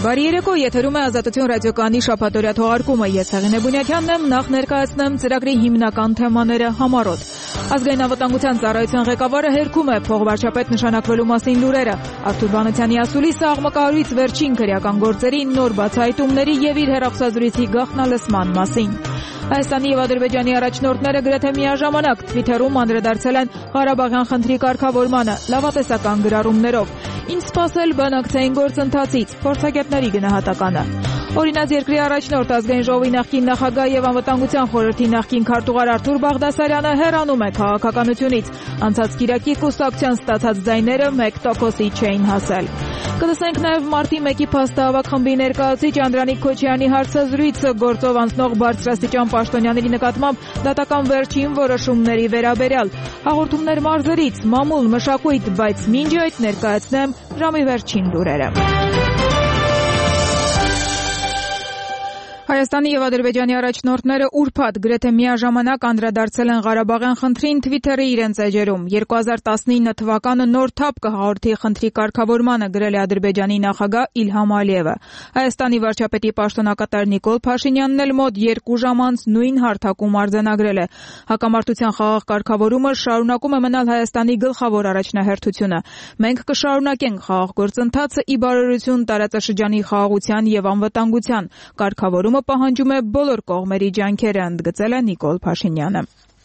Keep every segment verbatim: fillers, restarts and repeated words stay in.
Բարի երեկո, եթերում է Ազատություն ռադիոկայանի շաբաթօրյա թողարկումը։ Ես Հեղինե Բունյաթյանն եմ, նախ ներկայացնեմ ծրագրի հիմնական թեմաները համառոտ։ Ազգային անվտանգության ծառայության ղեկավարը հերքում է փոխվարչապետ նշանակվելու մասին լուրերը։ Արթուր Վանոցյանի ասուլիսը աղմկահարույց վերջին քրեական գործերի նոր բացահայտումների եւ իր հեռախոսազրույցի գաղտնալսման մասին։ Հայաստանի եւ Ադրբեջանի առաջնորդները գրեթե միաժամանակ Թվիթերում անդրադարձել են Ղարաբաղյան խնդրի կարգավորմանը լավատեսական գրառումներով։ Ինչ սպասել բանակցային գործընթացից, փորձագետների գնահատականը։ Օրինաց երկրի առաջնորդ Ազգային ժողովի նախկին նախագահ եւ անվտանգության խորհրդի նախկին քարտուղար Արթուր Բաղդասարյանը հեռանում է քաղաքականությունից։ Անցած կիրակի կուսակցության ստացած ձայները մեկ տոկոսի չէին հասել։ Կլսենք նաև մարտի մեկի փաստահավաք խմբի ներկայացուցիչ Անդրանիկ Քոչարյանի հարցազրույցը գործով անցնող բարձրաստիճան պաշտոնյաների նկատմամբ դատական վերջին որոշումների վերաբերյալ։ Հաղորդումներ մարզերից, մամուլ, մշակույթ, բայց մինչ այդ ներկայացնեմ ժամի վերջին լուրերը։ Հայաստանի եւ Ադրբեջանի առաջնորդները ուրբաթ գրեթե միաժամանակ անդրադարձել են Ղարաբաղյան խնդրին Թվիթերի իրենց էջերում։ երկու հազար տասնինը թվականը նոր թափ կհաղորդի խնդրի կարգավորմանը, գրել է Ադրբեջանի նախագահ Իլհամ Ալիևը։ Հայաստանի վարչապետի պաշտոնակատար Նիկոլ Փաշինյանն էլ մոտ երկու ժամ անց նույն հարթակում արձանագրել է։ Հակամարտության խաղաղ կարգավորումը շարունակում է մնալ Հայաստանի գլխավոր առաջնահերթությունը։ Մենք կշարունակենք խաղաղ գործընթացը ի բարօրություն տարածաշրջանի խաղաղության եւ անվտանգության։ Կարգավորումը պահանջում է բոլոր կողմերի ջանքերը, ընդգծել է Նիկոլ Փաշինյանը։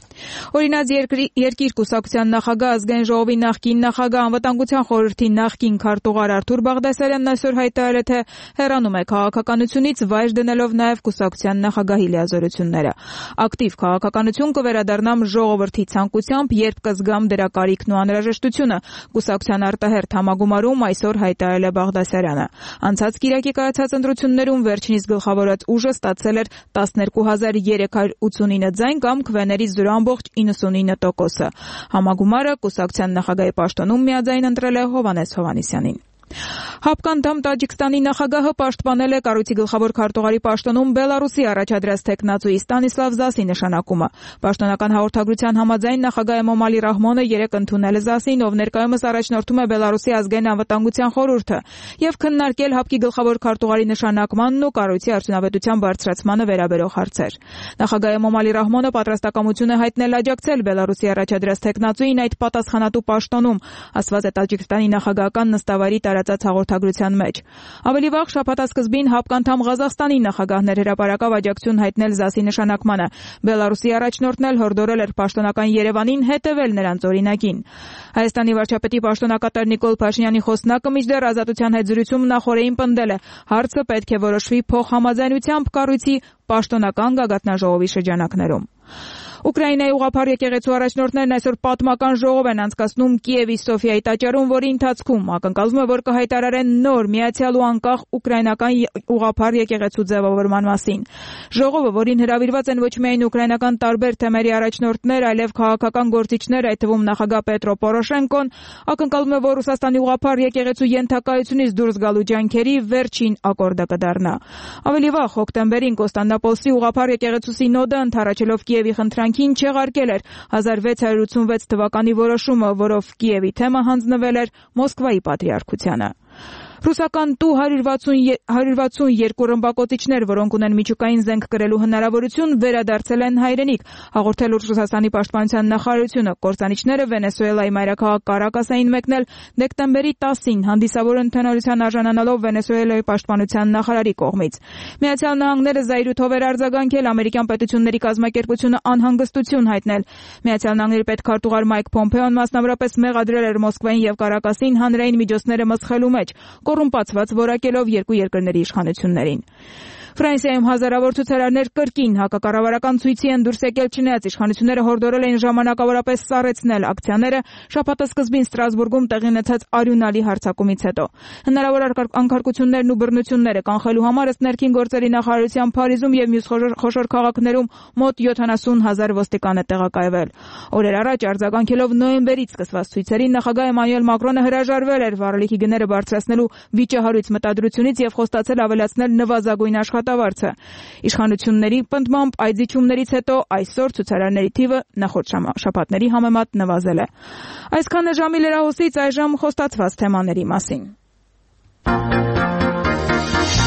Օրինաց երկիր կուսակցության նախագահ, Ազգային ժողովի նախկին նախագահ, անվտանգության խորհրդի նախկին քարտուղար Արթուր Բաղդասարյանն այսօր հայտարարել է, թե հեռանում է քաղաքականությունից, վայր դնելով նաև կուսակցության նախագահի լիազորությունները։ Ակտիվ քաղաքականություն կվերադառնամ ժողովրդի ցանկությամբ, երբ կզգամ դրա կարիքն ու անհրաժեշտությունը, կուսակցության արտահերթ համագումարում այսօր հայտարարել է Բաղդասարյանը։ Անցած կիրակի կայացած ընտրություններում վերջինիս գլխավորած ուժը ստացել էր տասներկու հազար երեք հարյուր ութսունինը ձայն կամ քվեներից զրո ամբողջ իննսունինը տոկոսը։ Համագումարը կուսակցության նախագահի պաշտոնում միաձայն ընտրել է Հովհաննես Հովհաննիսյանին։ Հապկանդամ Տաջիկստանի նախագահը պաշտպանել է կառույցի գլխավոր քարտուղարի պաշտոնում Բելարուսի առաջադրած թեկնածուի Ստանիսլավ Զասի նշանակումը։ Պաշտոնական հաղորդագրության համաձայն նախագահ Էմոմալի Ռահմոնը երեկ ընդունել է Զասին, ով ներկայումս առաջնորդում է Բելարուսի ազգային անվտանգության խորհուրդը, եւ քննարկել հապկի գլխավոր քարտուղարի նշանակմանն ու կառույցի արդյունավետության բարձրացմանը վերաբերող հարցեր։ Նախագահ Էմոմալի Ռահմոնը պատրաստակամություն է հայտնել աջակցել Բելարուսի առաջադրած թեկնածուին այդ պատասխանատու պաշտոնում, ասված է Տաջիկստանի նախագահական նստավայրի տարածած հաղորդագրության մեջ։ Ավելի վաղ շաբաթասկզբին հապկանդամ Ղազախստանի նախագահներ հրապարակավ աջակցություն հայտնել Զասի նշանակմանը։ Բելարուսի առաջնորդն էլ հորդորել էր պաշտոնական Երևանին հետևել նրանց օրինակին։ Հայաստանի վարչապետի պաշտոնակատար Նիկոլ Փաշինյանի խոսնակը մինչդեռ Ազատության հետ զրույցում նախորդին պնդել է, հարցը պետք է որոշվի փոխհամաձայնությամբ կառույցի պաշտոնական գագաթնաժողովի շրջանակներում։ Ուկրաինայի ուղղափառ եկեղեցու առաջնորդներն այսօր պատմական ժողով են անցկացնում Կիևի Սոֆիայի տաճարում, որի ընթացքում ակնկալվում է, որ կհայտարարեն նոր միացյալ ու անկախ ուկրաինական ուղղափառ եկեղեցու ձևավորման մասին։ Ժողովը, որին հրավիրված են ոչ միայն ուկրաինական տարբեր թեմերի առաջնորդներ, այլև քաղաքական գործիչներ, այդ թվում նախագահ Պետրո Պորոշենկոն, ակնկալվում է, որ Ռուսաստանի ուղղափառ եկեղեցու ենթակայությունից դուրս գալու ջանքերի վերջին ակորդը կդառնա։ Ավելի վաղ հոկտեմբերին Կոստանդնուպոլսի ուղղափառ եկեղեցու սինոդը ընդառաջելով Կիևի խնդրանքին չեղարկել էր հազար վեց հարյուր ութսունվեց թվականի որոշումը, որով Կիևի թեմը հանձնվել էր Մոսկվայի պատրիարքությանը։ Ռուսական Տու հարյուր վաթսուն երկու ռմբակոծիչներ, որոնք ունեն միջուկային զենք կրելու հնարավորություն, վերադարձել են հայրենիք, հաղորդել Ռուսաստանի պաշտպանության նախարարությունը։ Կործանիչները Վենեսուելայի մայրաքաղաք Կարակաս էին մեկնել դեկտեմբերի տասին, հանդիսավոր ընդունելության արժանանալով Վենեսուելայի պաշտպանության նախարարի կողմից։ Միացյալ Նահանգները զայրույթով էր արձագանքել, ամերիկյան պետությունների կազմակերպությունը անհանգստություն հայտնել։ Միացյալ Նահանգների պետքարտուղար Մայք Փոմփեոն մասնավորապես մեղադրել էր Մոսկվային եւ Կարակասին հանրային միջոցները մսխելու մեջ, կոռումպացված որակելով երկու երկրների իշխանություններին։ Ֆրանսիայում հազարավոր ցուցարարներ կրկին հակակառավարական ցույցի են դուրս եկել, չնայած իշխանությունները հորդորել էին ժամանակավորապես սառեցնել ակցիաները շաբաթասկզբին Ստրասբուրգում տեղի ունեցած արյունալի հարձակումից հետո։ Հնարավոր անկարգություններն ու բռնությունները կանխելու համար ըստ ներքին գործերի նախարարության Փարիզում եւ մյուս խոշոր քաղաքներում մոտ յոթանասուն հազար ոստիկան է տեղակայվել։ Օրեր առաջ արձագանքելով նոյեմբերից սկսված ցույցերին նախագահ Էմանուել Մակրոնը հրաժարվել էր վառելիքի գները բարձրացնելու վիճահարույց մտադրությունից եւ խոստացել ավելացնել նվազագույն աշխատավարձը։ Իշխանությունների պնդմամբ այդ զիջումներից հետո այսօր ցուցարարների թիվը նախորդ շաբաթների համեմատ նվազել է։ Այսքանը ժամի լրահոսից, այժմ խոստացված թեմաների մասին։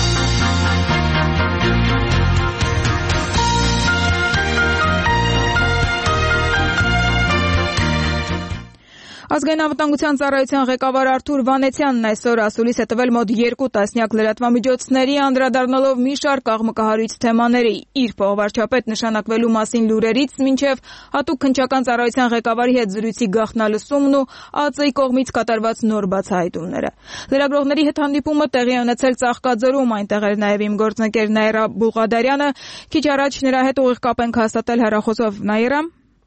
Ազգային անվտանգության ծառայության ղեկավար Արթուր Վանեցյանն այսօր ասուլիս է տվել մոտ երկու տասնյակ լրատվամիջոցների, անդրադառնալով մի շարք աղմկահարույց թեմաների՝ իր փոխվարչապետ նշանակվելու մասին լուրերից մինչև հատուկ քննչական ծառայության ղեկավարի հետ զրույցի գաղտնալսումն ու ԱԾ-ի կողմից կատարված նոր բացահայտումները։ Լրագրողների հետ հանդիպումը տեղի է ունեցել Ծաղկաձորում, այնտեղ էր նաև իմ գործընկեր Նաիրա Բուղադարյանը։ Քիչ առաջ նրա հետ ուղիղ կապ ենք հաստատել հեռախոսով։ Նաիրա։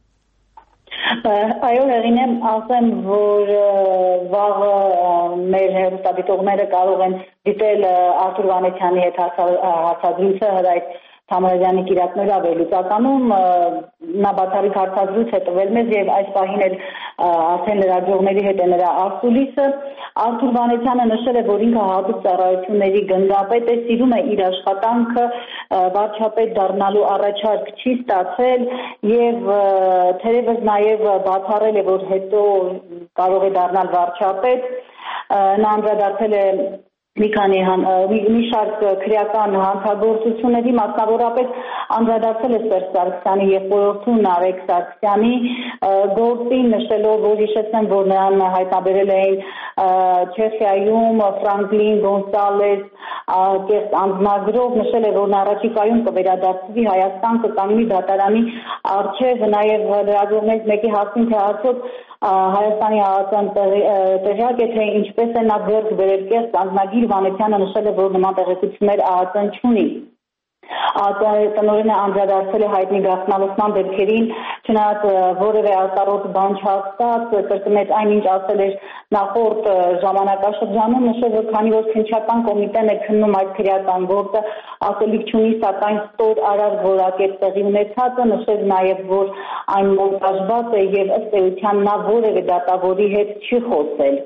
Այո, հեղինեմ, ասեմ, որ վաղը մեր հեռուստադիտողները կարող են դիտել Արթուր Վանեցյանի հետ հարցազրույցը Հրայր Թամարազյանի կիրակնօրյա վերլուծականում, նա բացառիկ հարցազրույց է տվել մեզ եւ այս պահին էլ արդեն լրագրողների հետ է նրա ասուլիսը։ Արթուր Վանեցյանը նշել է, որ ինքը հատուկ ծառայությունների գնդապետ է, սիրում է իր աշխատանքը, վարչապետ դառնալու առաջարկ չի ստացել եւ թերևս նաեւ բացառել է, որ հետո կարող է դառնալ վարչապետ։ Նա անդրադարձել է մի քանի մի շարք քրեական հանցագործությունների, մասնավորապես անդրադարձել է Սերժ Սարգսյանի եղբորորդու Նարեկ Սարգսյանի գործին, նշելով, որ հիշեցնեմ, որ նրան հայտնաբերել էին Չեխիայում Ֆրանկլին Գոնսալես կեղծ անձնագրով, նշել է, որ առաջիկայում կվերադարձվի Հայաստան, կկանգնի դատարանի առջև, նաև լրագրողներից մեկի հարցին, թե արդյոք Հայաստանի ԱԱԾ-ն տեղյակ է, թե ինչպես է նա ձեռք բերել կեղծ անձնագիր, Վանեցյանը նշել է, որ նման տեղեկություններ ԱԱԾ-ն չունի։ ԱԱԾ-ի տնօրենը անդրադարձել է հայտնի գաղտնալսման դեպքերին, չնայած որևէ արտարոտ բան չասած, կրկնեց այն, ինչ ասել էր նախորդ ժամանակաշրջանում, նշել, որ քանի որ քննչական կոմիտեն է քննում այդ քրեական գործը, ասելիք չունի, սակայն ստոր արար որակետ տեղի ունեցածը, նշել նաև, որ այն մոնտաժված է եւ ըստ էության նա որևէ դատավորի հետ չի խոսել։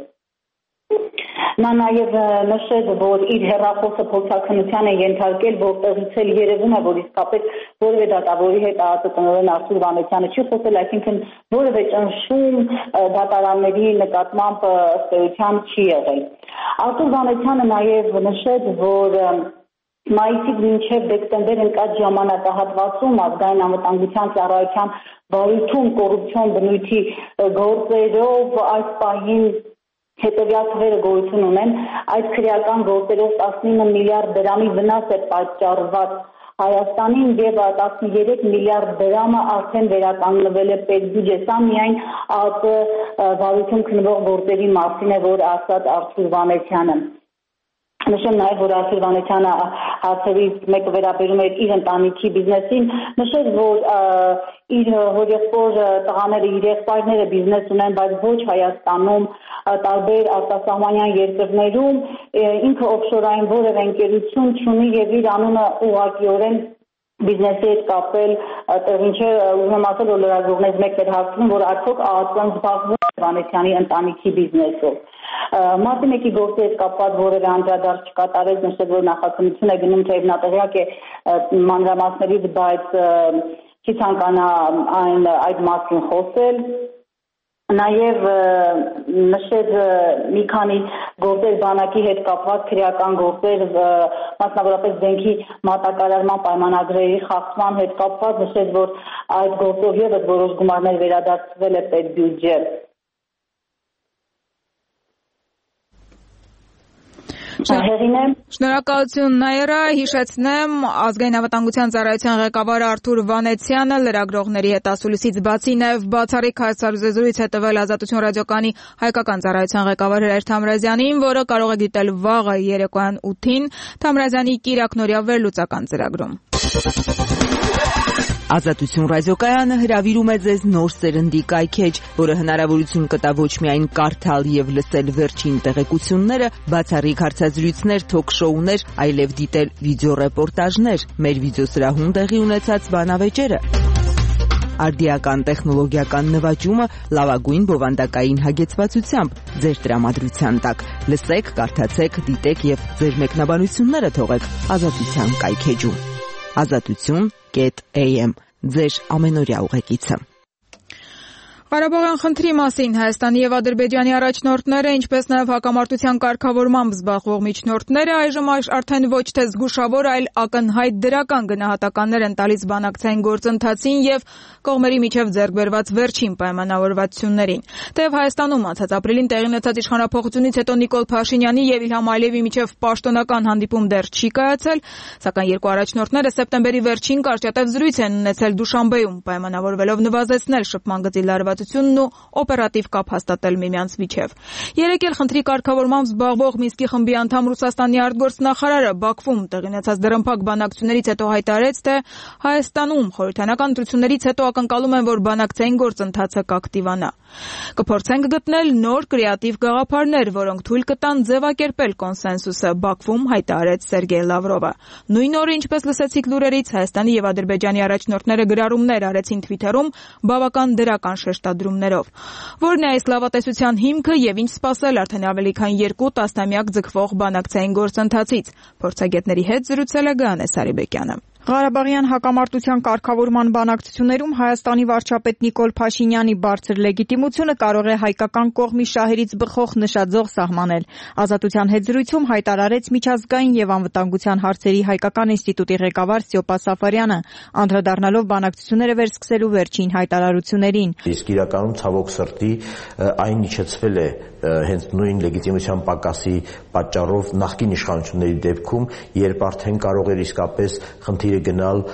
Նա նաև նշեց, որ իր հեռախոսը փորձաքննության է ենթարկել, որտեղից էլ երևում է, որ իսկապես որևէ դատավորի հետ ԱԱԾ տնօրեն Արթուր Վանեցյանը չի խոսել, այսինքն որևէ ճնշում դատարանների նկատմամբ ըստ էության չի եղել։ Արթուր Վանեցյանը նաև նշեց, որ մայիսից մինչև դեկտեմբեր ընկած ժամանակահատվածում ազգային անվտանգության ծառայության բարույթում կոռուպցիոն բնույթի գործերով այս պահին հետևյալ թվերը գոյություն ունեն, այդ քրեական գործերով տասնինը միլիարդ դրամի վնաս է պատճառված Հայաստանին եւ տասներեք միլիարդ դրամը արդեն վերականգնվել է պետբյուջե։ Սա միայն ԱԱԾ բարույթում քննվող գործերի մասին է, որ ասաց Արթուր Վանեցյանը։ Նշեմ նաև, որ Արթուր Վանեցյանը հարցերից մեկը վերաբերում է իր ընտանիքի բիզնեսին, նշել, որ իր հորեղբոր տղաները, իր եղբայրները բիզնես ունեն, բայց ոչ Հայաստանում, տարբեր արտասահմանյան երկրներում, ինքը օֆշորային որևէ ընկերություն չունի եւ իր անունը ուղղակիորեն բիզնեսի հետ կապել, տեղին չէ, ուզում եմ ասել, որ լրագրողներից մեկն էր հարցնում, որ արդյոք ԱԱԾ-ն զբաղվում է Վանեցյանի ընտանիքի բիզնեսով։ Մարտի մեկի գործի հետ կապված որևէ անդրադարձ չկատարեց, նշել, որ նախաքննություն է գնում, թեև նա տեղյակ է մանրամասներից, բայց չի ցանկանա այն այդ մասին խոսել։ Նաև նշել մի քանի գործեր բանակի հետ կապված քրեական գործեր, մասնավորապես դենքի մատակարարման պայմանագրերի խախտման հետ կապված, նշել, որ այդ գործով ևս որոշ գումարներ վերադարձվել է պետբյուջե։ Շնորհակալություն Նաիրա, հիշեցնեմ, ազգային անվտանգության ծառայության ղեկավար Արթուր Վանեցյանը լրագրողների հետ ասուլիսից բացի նաև բացառիկ հարցազրույց է տվել Ազատություն ռադիոկայանի հայկական ծառայության ղեկավար Հրայր Թամարազյանին, որը կարող եք դիտել վաղը երեկոյան ութին Թամարազյանի կիրակնօրյա վերլուծական ծրագրում։ Ազատություն ռադիոկայանը հրավիրում է ձեզ նոր սերնդի կայքեջ, որը հնարավորություն կտա ոչ միայն կարդալ եւ լսել վերջին տեղեկությունները, բացառիկ հարցազրույցներ, թոք-շոուներ, այլև դիտել վիդեոռեպորտաժներ, մեր վիդեոսրահում տեղի ունեցած բանավեճերը, արդիական տեխնոլոգիական նվաճումը լավագույն բովանդակային հագեցվածությամբ ձեր տրամադրության տակ։ Լսեք, կարդացեք, դիտեք եւ ձեր մեկնաբանությունները թողեք Ազատության կայքեջում։ Ազատություն կետ էյ էմ ձեր ամենօրյա ուղեկիցը։ Ղարաբաղյան խնդրի մասին Հայաստանի եւ Ադրբեջանի առաջնորդները, ինչպես նաեւ հակամարտության կարգավորմամբ զբաղվող միջնորդները այժմ արդեն ոչ թե զգուշավոր, այլ ակնհայտ դրական գնահատականներ են տալիս բանակցային գործընթացին եւ կողմերի միջև ձեռք բերված վերջին պայմանավորվածություններին։ Թեև Հայաստանում անցած ապրիլին տեղի ունեցած իշխանափոխությունից հետո Նիկոլ Փաշինյանի եւ Իլհամ Ալիևի միջև պաշտոնական հանդիպում դեռ չի կայացել, սակայն երկու առաջնորդները սեպտեմբերի վերջին կարճատև զրույց են ունեցել Դուշանբեում, պայմանավորվելով նվազեցնել շփման գծի լարվածությունն ու օպերատիվ կապ հաստատել միմյանց միջև։ Երեկ էլ խնդրի կարգավորմամբ զբաղվող Մինսկի խմբի անդամ Ռուսաստանի արտգործնախարարը Բաքվում տեղի ունեցած դռնփակ բանակցություններից հետո հայտարարեց, թե Հայաստանում խորհրդանական ընտրություններից հետո ակնկալում են, որ բանակցային գործընթացը կակտիվանա։ Կփորձենք գտնել նոր կրեատիվ գաղափարներ, որոնք թույլ կտան ձևակերպել կոնսենսուսը, Բաքվում հայտարարեց Սերգեյ Լավրովը։ Նույն օրը, ինչպես լսեցիք լուրերից, Հայաստանի եւ Ադրբեջանի առաջնորդները գրառումներ արեցին Թվիթերում բավական դրական շեշտադրումներով։ Որն է այս լավատեսության հիմքը եւ ինչ սպասել արդեն ավելի քան երկու տասնամյակ ձգվող բանակցային գործընթացից։ Փորձագետների հետ զրուցել է Գայանե Սարիբեկյանը։ Ղարաբաղյան հակամարտության կարգավորման բանակցություններում Հայաստանի վարչապետ Նիկոլ Փաշինյանի բարձր լեգիտիմությունը կարող է հայկական կողմի շահերից բխող նշաձող սահմանել։ Ազատության հետ զրույցում հայտարարեց միջազգային եւ անվտանգության հարցերի հայկական ինստիտուտի ղեկավար Սյոպա Սաֆարյանը, անդրադառնալով բանակցությունները վերսկսելու վերջին հայտարարություններին։ Իսկ իրականում ցավոք սրտի այն իջեցվել է հենց նույն լեգիտիմության պակասի պատճառով նախկին իշխանությունների դեպքում, երբ արդեն կարող էր իսկապես խնդիրը գնալ,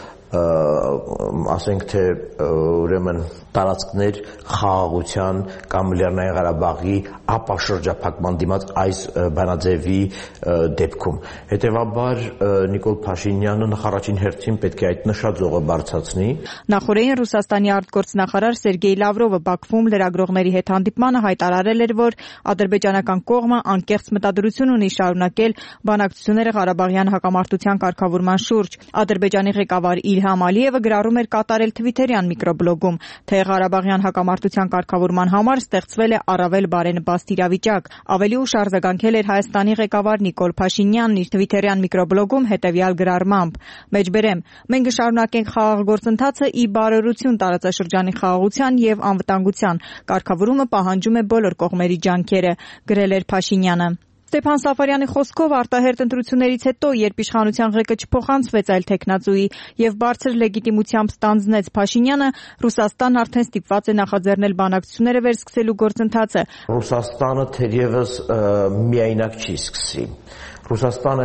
ասենք թե ուրեմն տարածքներ խաղաղության կամ Լեռնային Ղարաբաղի ապաշրջափակման դիմաց այս բանաձևի դեպքում։ Հետևաբար Նիկոլ Փաշինյանը նախարարին հերթին պետք է այդ նշաձողը բարձրացնի։ Նախորդին Ռուսաստանի արտգործնախարար Սերգեյ Լավրովը Բաքվում լրագրողների հետ հանդիպմանը հայտարարել էր, որ ադրբեջանական կողմը անկեղծ մտադրություն ունի շարունակել բանակցությունները Ղարաբաղյան հակամարտության կարգավորման շուրջ։ Ադրբեջանի ղեկավար Իլհամ Ալիևը գրառում էր կատարել Թվիթերյան միկրոբլոգում, թե Ղարաբաղյան հակամարտության կարգավորման համար ստեղծվել է առավել բարենպաստ իրավիճակ։ Ավելի ուշ արձագանքել էր Հայաստանի ղեկավար Նիկոլ Փաշինյանն իր Թվիթերյան միկրոբլոգում հետևյալ գրառմամբ. «Մեջբերեմ, մենք կշարունակենք խաղաղ գործընթացը ի բարօրություն տարածաշրջանի խաղաղության եւ անվտանգության։ Կարգավորումը պահանջում է բոլոր կողմերի ջանքերը», գրել էր Փաշինյանը։ Ստեփան Սաֆարյանի խոսքով արտահերտ ընտրություններից հետո, երբ իշխանության ղեկը չփոխանցվեց այլ թեկնածուի եւ բարձր լեգիտիմությամբ ստանձնեց Փաշինյանը, Ռուսաստանն արդեն ստիպված է նախաձեռնել բանակցությունները վերսկսելու գործընթացը։ Ռուսաստանը թերևս միայնակ չի սկսի։ Ռուսաստանը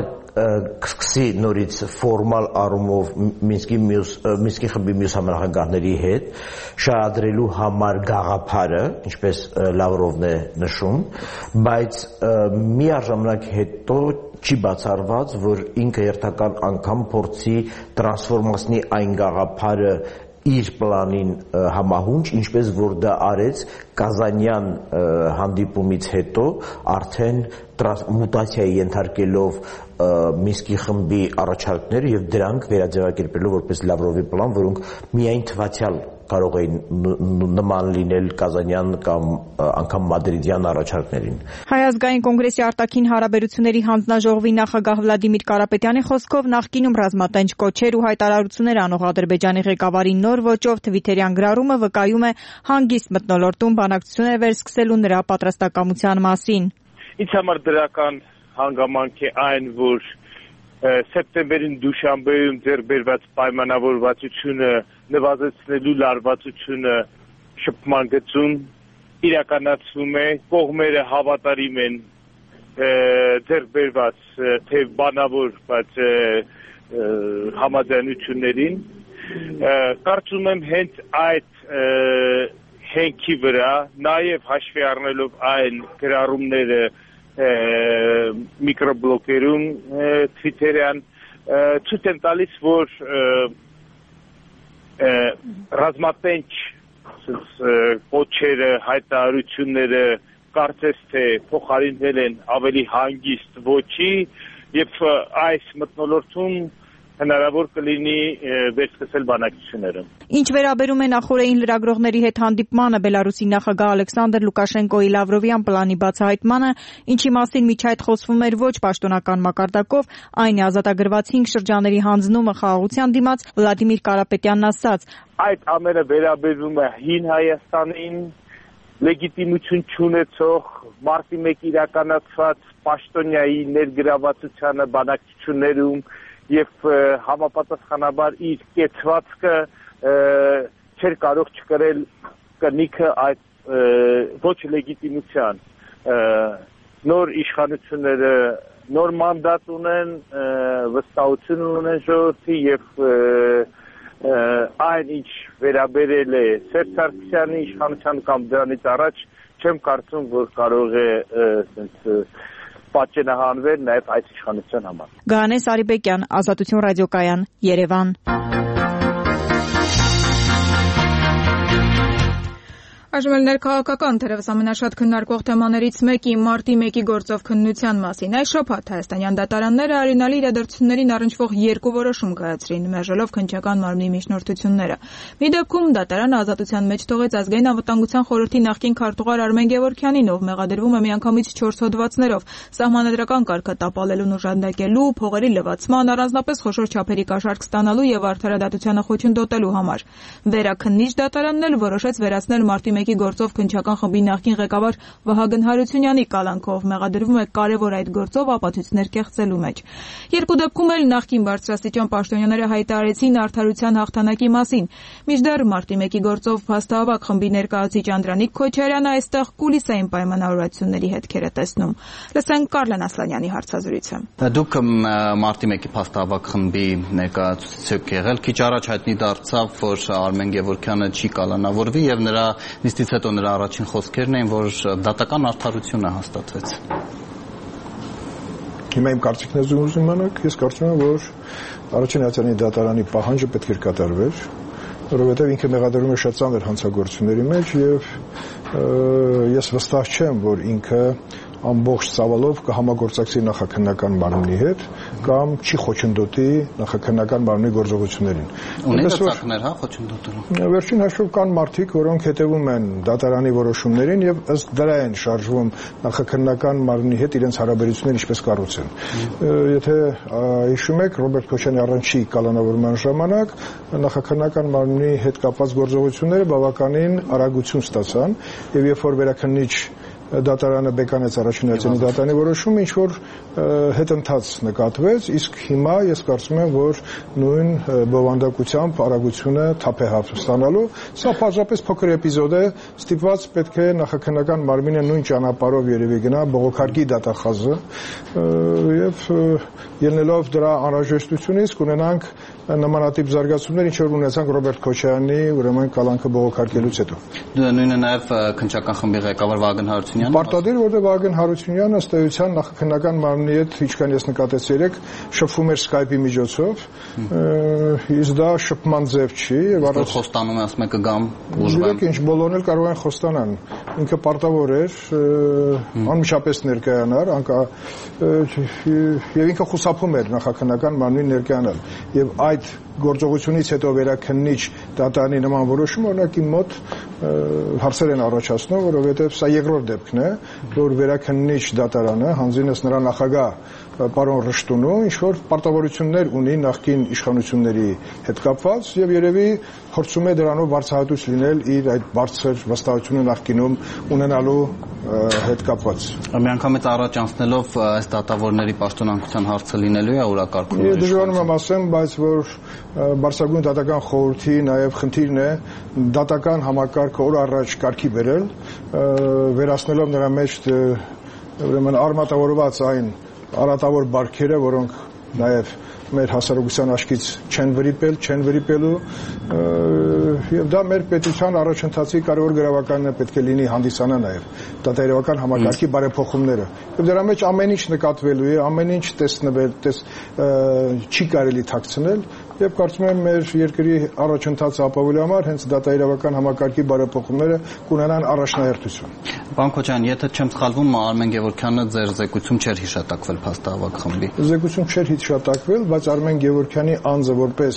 կսկսի նորից ֆորմալ առումով Մինսկի մյուս Մինսկի խմբի մյուս համանախագահների հետ շահադրելու համար գաղափարը, ինչպես Լավրովն է նշում, բայց միաժամանակ հետո չի բացառված, որ ինքը երթական անգամ փորձի տրանսֆորմացնի այն գաղափարը իր պլանին համահունչ, ինչպես որ դա արեց Կազանյան հանդիպումից հետո, արդեն մուտացիայի ենթարկելով Մինսկի խմբի առաջարկները եւ դրանք վերաձևակերպելով որպես Լավրովի պլան, որոնք միայն թվացial կարող էին նման լինել Կազանյան կամ անգամ մադրիդյան առաջարկներին։ Հայ ազգային կոնգրեսի արտաքին հարաբերությունների հանձնաժողովի նախագահ Վլադիմիր Կարապետյանի խոսքով նախկինում ռազմատենչ կոչեր ու հայտարարություններ անող Ադրբեջանի ղեկավարի նոր ոճով Թվիթերյան գրառումը վկայում է հանգիստ մթնոլորտում բանակցություններ վերսկսելու նրա պատրաստակամության մասին։ Ինձ համար դրական հանգամանք է այն, որ սեպտեմբերին Դուշանբեում ձեռք բերված պայմանավորվածությունը նվազեցնելու լարվածությունը շփման գծում իրականացվում է, կողմերը հավատարիմ են ձեռք բերված թե բանավոր, բայց համաձայնություններին։ Կարծում եմ հենց այդ հենքի վրա, նաև հաշվի առնելով այն գրառումները միկրոբլոկերում Թվիթերյան ցույց են տալիս, որ ռազմատենչ կոչերը, հայտարարությունները կարծես թե փոխարինվել են ավելի հանգիստ ոճի եւ այս մթնոլորտում հնարավոր կլինի վերսկսել բանակցությունները։ Ինչ վերաբերում է նախորդին լրագրողների հետ հանդիպմանը, Բելարուսի նախագահ Ալեքսանդր Լուկաշենկոյի Լավրովյան պլանի բացահայտմանը, ինչի մասին միջ այդ խոսվում էր ոչ պաշտոնական մակարդակով, այն է ազատագրված հինգ շրջանների հանձնումը խաղաղության դիմաց, Վլադիմիր Կարապետյանն ասաց. Այդ ամենը վերաբերում է հին Հայաստանին, լեգիտիմություն չունեցող մարտի մեկ իրականացված պաշտոնյայի ներգրավվածությանը բանակցություններում եւ համապատասխանաբար իր կեցվածքը չէր կարող չկրել կնիքը այդ ոչ լեգիտիմության նոր իշխանությունները նոր մանդատ ունեն, վստահություն ունեն ժողովրդի եւ այն ինչ վերաբերել է Սերժ Սարգսյանի իշխանության կամ դրանից առաջ չեմ կարծում, որ կարող է պատճենահանվել նաեւ այդ իշխանության համար։ Գայանե Սարիբեկյան, Ազատություն ռադիոկայան, Երևան։ Այժմ էլ ներքաղաքական, թերևս ամենաշատ քննարկվող թեմաներից մեկի մարտի մեկի գործով քննության մասին։ Այս շաբաթ հայաստանյան դատարանները արյունալի իրադարձություններին առնչվող երկու որոշում կայացրին, մերժելով քննչական մարմնի միջնորդությունները։ Մի դեպքում դատարանը ազատության մեջ թողեց ազգային անվտանգության խորհրդի նախկին քարտուղար Արմեն Գևորգյանին, ով մեղադրվում է միանգամից չորս հոդվածներով՝ սահմանադրական կարգը տապալելուն օժանդակելու, փողերի լվացման, առանձնապես խոշոր չափերի կաշառք ստանալու եւ արդարադատությանը խոչընդոտելու համար։ Վերաքննիչ դատարանն էլ որոշեց վերացնել մարտի մեկի գործով քննչական խմբի նախկին ղեկավար Վահագն Հարությունյանի կալանքով, մեղադրվում է կարևոր այդ գործով ապացույցներ կեղծելու մեջ։ Երկու դեպքում էլ նախկին բարձրաստիճան պաշտոնյաները հայտարարեցին արդարության հաղթանակի մասին։ Մինչդեռ մարտի մեկի գործով փաստահավաք խմբի ներկայացուցիչ Անդրանիկ Քոչարյանը այստեղ կուլիսային պայմանավորվածությունների հետքեր է տեսնում։ Լսենք Կարլեն Ասլանյանի հարցազրույցը։ Դուք մարտի մեկի փաստահավաք խմբի ներկայացուցիչ եք եղել, քիչ առաջ հայտնի դարձավ, որ Արմեն Գևորգյանը չի կալանավորվի եւ նրա նիստից հետո նրա առաջին խոսքերն էին, որ դատական արդարությունը հաստատվեց։ Հիմա իմ կարծիքն է ուզում իմանաք, ես կարծում եմ, որ առաջին հայաստանի դատարանի պահանջը պետք էր կատարվեր, որովհետև ինքը մեղադրում է շատ ծանր հանցագործությունների մեջ եւ ես վստահ չեմ, որ ինքը ամբողջ ծավալով կհամագործակցի նախաքննական մարմնի հետ կամ չի խոչընդոտի նախաքննական մարմնի գործողություններին։ Ունեն ծրագրեր, հա, խոչընդոտելու։ Վերջին հաշվով կան մարդիկ, որոնք հետևում են դատարանի որոշումներին եւ ըստ դրա են շարժվում նախաքննական մարմնի հետ իրենց հարաբերությունները ինչպես կառուցեն։ Եթե հիշում եք, Ռոբերտ Քոչյանի առնչի կալանավորման ժամանակ նախաքննական մարմնի հետ կապված գործողությունները բավականին արագություն ստացան եւ երբ որ վերաքննիչ դատարանը բեկանեց առաջին հայաստանի դատարանի որոշումը, ինչ որ հետընթաց նկատվեց, իսկ հիմա ես կարծում եմ, որ նույն բովանդակությամբ արագությունը թափ է ստանալու։ Սա պարզապես փոքր էպիզոդ է, ստիպված պետք է նախաքննական մարմինը նույն ճանապարհով երևի գնա, բողոքարկի դատախազը եւ ելնելով դրա անհրաժեշտությունից կունենանք նմանատիպ զարգացումներ, ինչ որ ունեցանք Ռոբերտ Քոչարյանի ուրեմն կալանքը բողոքարկելուց հետո։ Նույնը նաև քննչական խմբի ղեկավար Վահագն Հարությունյանը։ Պարտադիր, որտեղ Վահագն Հարությունյանը ըստ էության նախաքննական մարմնի հետ, ինչքան ես նկատեցի երեք, շփվում էր Skype-ի միջոցով, իսկ դա շփման ձև չի, եւ առանց խոստանում է, ասում է կգամ, ուժվեմ։ Ինչ բոլորն էլ կարող են խոստանալ։ Ինքը պարտավոր էր անմիջապես ներկայանալ, անկա եւ ինքը խուսափում էր նախաքննական մարմնին ներկայանալ։ Եվ այդ գործողությունից հետո վերաքննիչ դատարանի նման որոշումը օրինակ իմ մոտ հարցեր են առաջացնում, որովհետև սա երկրորդ դեպքն է, որ վերաքննիչ դատարանը հանձինս նրա նախագահ պարոն Ռշտունու ինչ որ պարտավորություններ ունի նախկին իշխանությունների հետ կապված եւ երևի փորձում է դրանով բարձրահայտույց լինել իր այդ բարձր վստահությունը նախկինում ունենալու հետ կապված։ Միանգամից առաջ անցնելով այս դատավորների պաշտոնանկության հարցը լինելու է օրակարգում։ Ես դժվարում եմ ասեմ, բայց որ Բարձրագույն դատական խորհրդի նաև խնդիրն է դատական համակարգը օր առաջ կարգի բերել, վերացնելով նրա մեջ ուրեմն արմատավորված այն արատավոր բարքերը, որոնք նաև մեր հասարակության աչքից չեն վրիպել, չեն վրիպելու եւ դա մեր պետության առաջընթացի կարևոր գրավականն է պետք է լինի հանդիսանա նաեւ դատայրական համակարգի բարեփոխումները եւ դրա մեջ ամեն ինչ նկատվելու է, ամեն ինչ տեսնվել, տես չի կարելի թաքցնել եւ կարծում եմ մեր երկրի առաջընթացը ապավելու համար հենց դատայրական համակարգի բարեփոխումները կունենան առաջնահերթություն։ Պարոն Քոչարյան, եթե չեմ սխալվում, Արմեն Գևորգյանը ձեր զեկույցում չէր հիշատակվել փաստահավաք խմբի։ Զեկույցում չէր հիշատակվել, բայց Արմեն Գևորգյանի անձը որպես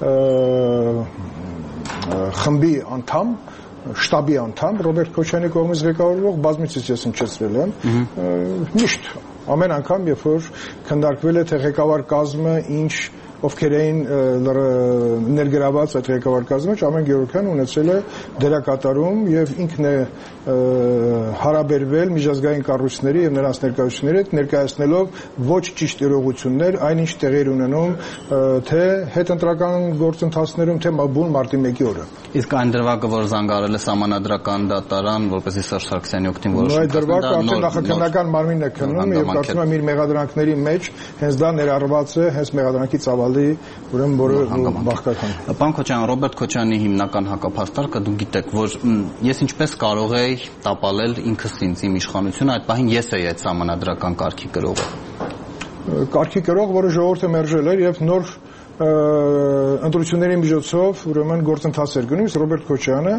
խմբի անդամ, շտաբի անդամ, Ռոբերտ Քոչարյանի կողմից ղեկավարվող բազմիցս ես հնչեցրել եմ, միշտ ամեն անգամ, երբ որ քննարկվել է թե ղեկավար կազմը ինչ ովքեր էին ներգրաված այդ ղեկավարքազմը, Ամեն Գևորգյանը ունեցել է դերակատարում եւ ինքն է հարաբերվել միջազգային կառույցների եւ նրանց ներկայացուցիչների հետ, ներկայացնելով ոչ ճիշտ իրողություններ, այնինչ տեղի ունենում թե հետընտրական գործընթացներում, թե բուն մարտի մեկի օրը։ Իսկ այն դրվագը, որ զանգարել է Սահմանադրական դատարան, որպեսզի Սերժ Սարգսյանի օգտին որոշում կայացնի, այդ դրվագը արդեն նախաքննական մարմինն է քննում եւ կարծում եմ իր մեղադրանքների մեջ հենց դա ներառված է հենց մեղադրանքի ծավալի, ուրեմն որը բաղկական։ Պարոն Քոչարյան, Ռոբերտ Քոչարյանի հիմնական հակափաստարկը դուք գիտեք, որ ես ինչպես կարող էի տապալել ինքս ինձ իմ իշխանությունը, այդ պահին ես էի այդ Սահմանադրական կարգի կրողը։ Կարգի կրող, որը ժողովուրդը մերժել էր եւ նոր ընտրությունների միջոցով ուրեմն գործընթաց էր գնում, իսկ Ռոբերտ Քոչարյանը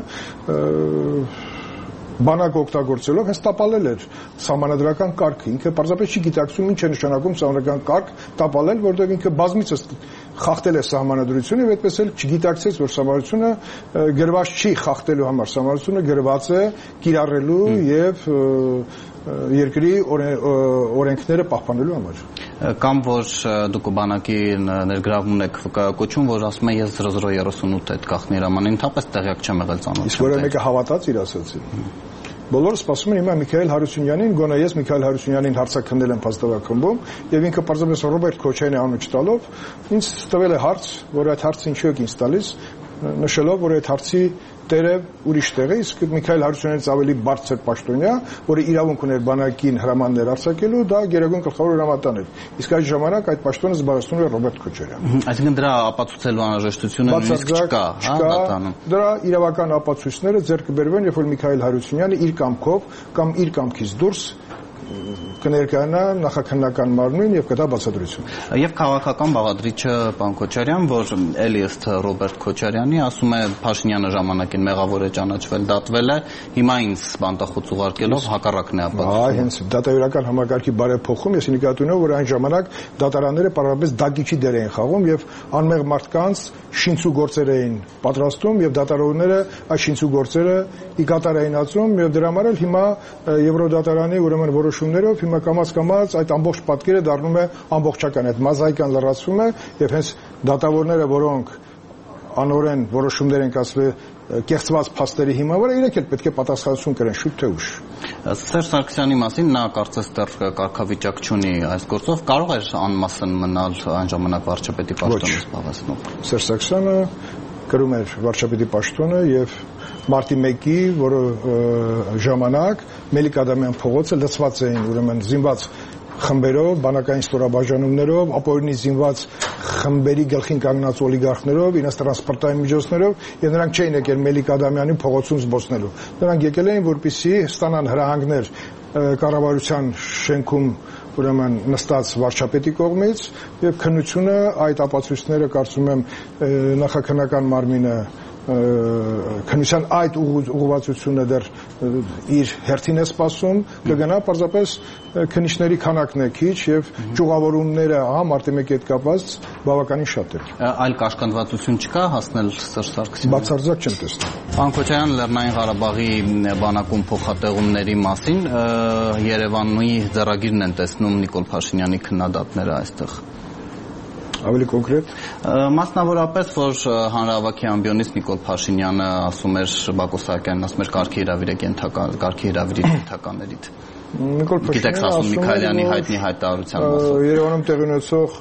բանակ օգտագործելով հենց տապալել էր Սահմանադրական կարգը։ Ինքը պարզապես չի գիտակցում ինչ է նշանակում Սահմանադրական կարգ տապալել, որտեղ ինքը բազմիցս խախտել է Սահմանադրությունը եւ այդպես էլ չգիտակցեց, որ Սահմանադրությունը գրված չի խախտելու համար, Սահմանադրությունը գրված է կիրառելու եւ երկրի օրենքները պահպանելու համար։ Կամ որ դուք բանակի ներգրավում եք կոչում, որ ասում է ես զրո զրո երեսունութ այդ գաղտնի հրամանին, ընդհանրապես տեղյակ չեմ եղել ծանոթ։ Իսկ որը մեկը հավատաց իր ասացին։ Բոլորը սպասում են հիմա Միքայել Հարությունյանին, գոնե ես Միքայել Հարությունյանին հարցաքննել եմ փաստավախմբում եւ ինքը պարզապես Ռոբերտ Քոչարյանի անունը չտալով ինձ տվել է հարց, որ այդ հարցը ինչու եք ինձ տալիս, նշելով, որ այդ հարցի տերը ուրիշ տեղ է, իսկ Միքայել Հարությունյանից ավելի բարձր պաշտոնյա, որը իրավունք ուներ բանակին հրամաններ արձակելու, դա գերագույն գլխավոր հրամանատան էր։ Իսկ այդ ժամանակ այդ պաշտոնը զբաղեցնում էր Ռոբերտ Քոչարյանը։ Այսինքն դրա ապացուցելու անհրաժեշտությունը նույնիսկ չկա, հա, դատանում։ Դրա իրավական ապացույցները ձեռք կբերվեն, երբ որ Միքայել Հարությունյանը իր կամքով կամ իր կամքից դուրս կներկայանա նախաքննական մարմին եւ կտա բացատրություն։ Եվ քաղաքական բաղադրիչը պարոն Քոչարյան, որ էլի ըստ Ռոբերտ Քոչարյանի ասում է Փաշինյանը ժամանակին մեղավոր է ճանաչվել, դատվել է, հիմա ինձ բանտախոց ուղարկելով հակառակն է ապացուցում։ Այ հենց դատավարական համակարգի բարեփոխում, ես նկատի ունեմ, որ այն ժամանակ դատարանները պարզապես դագիչի դեր էին խաղում եւ անմեղ մարդկանց շինցու գործեր էին պատրաստում եւ դատարանները այդ շինցու գործերը ի կատար էին ածում եւ դրա համար էլ հիմա Եվրոդատարանի ուրեմն որոշումներով հիմա կամաց-կամաց այդ ամբողջ պատկերը դառնում է ամբողջական, այդ մոզաիկան լրացվում է եւ հենց դատավորները, որոնք անօրեն որոշումներ են կայացվել կեղծված փաստերի հիման վրա, իրենք էլ պետք է պատասխանատվություն կրեն շուտ թե ուշ։ Սերժ Սարգսյանի մասին նա կարծես դեռ կարգավիճակ չունի այս գործով, կարող էր անմասն մնալ այն ժամանակ վարչապետի պաշտոնը զբաղեցնող։ Սերժ Սարգսյանը կրում էր վարչապետի պաշտոնը եւ մարտի մեկի, որը ժամանակ Մելիք Ադամյան փողոցը լցված էին ուրեմն զինված խմբերով, բանակային ստորաբաժանումներով, ապօրինի զինված խմբերի գլխին կանգնած օլիգարխներով, իրենց տրանսպորտային միջոցներով, եւ նրանք չէին եկել Մելիք Ադամյանի փողոցում զբոսնելու։ Նրանք եկել էին, որպեսզի ստանան հրահանգներ կառավարության շենքում ուրեմն նստած վարչապետի կողմից եւ քննությունը այդ ապացույցները կարծում եմ նախաքննական մարմինը քննության այդ ուղղվածությունը դեռ իր հերթին է սպասում, կգնա պարզապես քննիչների քանակն է քիչ եւ ճյուղավորումները հա մարտի մեկի հետ կապված բավականին շատ է։ Այլ կաշկանդվածություն չկա հասնել Սերժ Սարգսյանին։ Բացարձակ չեմ տեսնում։ Պարոն Քոչարյան, Լեռնային Ղարաբաղի բանակում փոխատեղումների մասին Երևանի ձեռագիրն են տեսնում Նիկոլ Փաշինյանի քննադատները այստեղ։ Ավելի կոնկրետ մասնավորապես որ հանրահավաքի ամբիոնից Նիկոլ Փաշինյանը ասում էր Բակո Սահակյանն ասում էր կարգի հրավիրը կենթական կարգի հրավիրի կենթականերիդ Նիկոլ Փաշինյանը ասում Միքայելյանի հայտնի հայտարարության մասով Երևանում տեղի ունեցող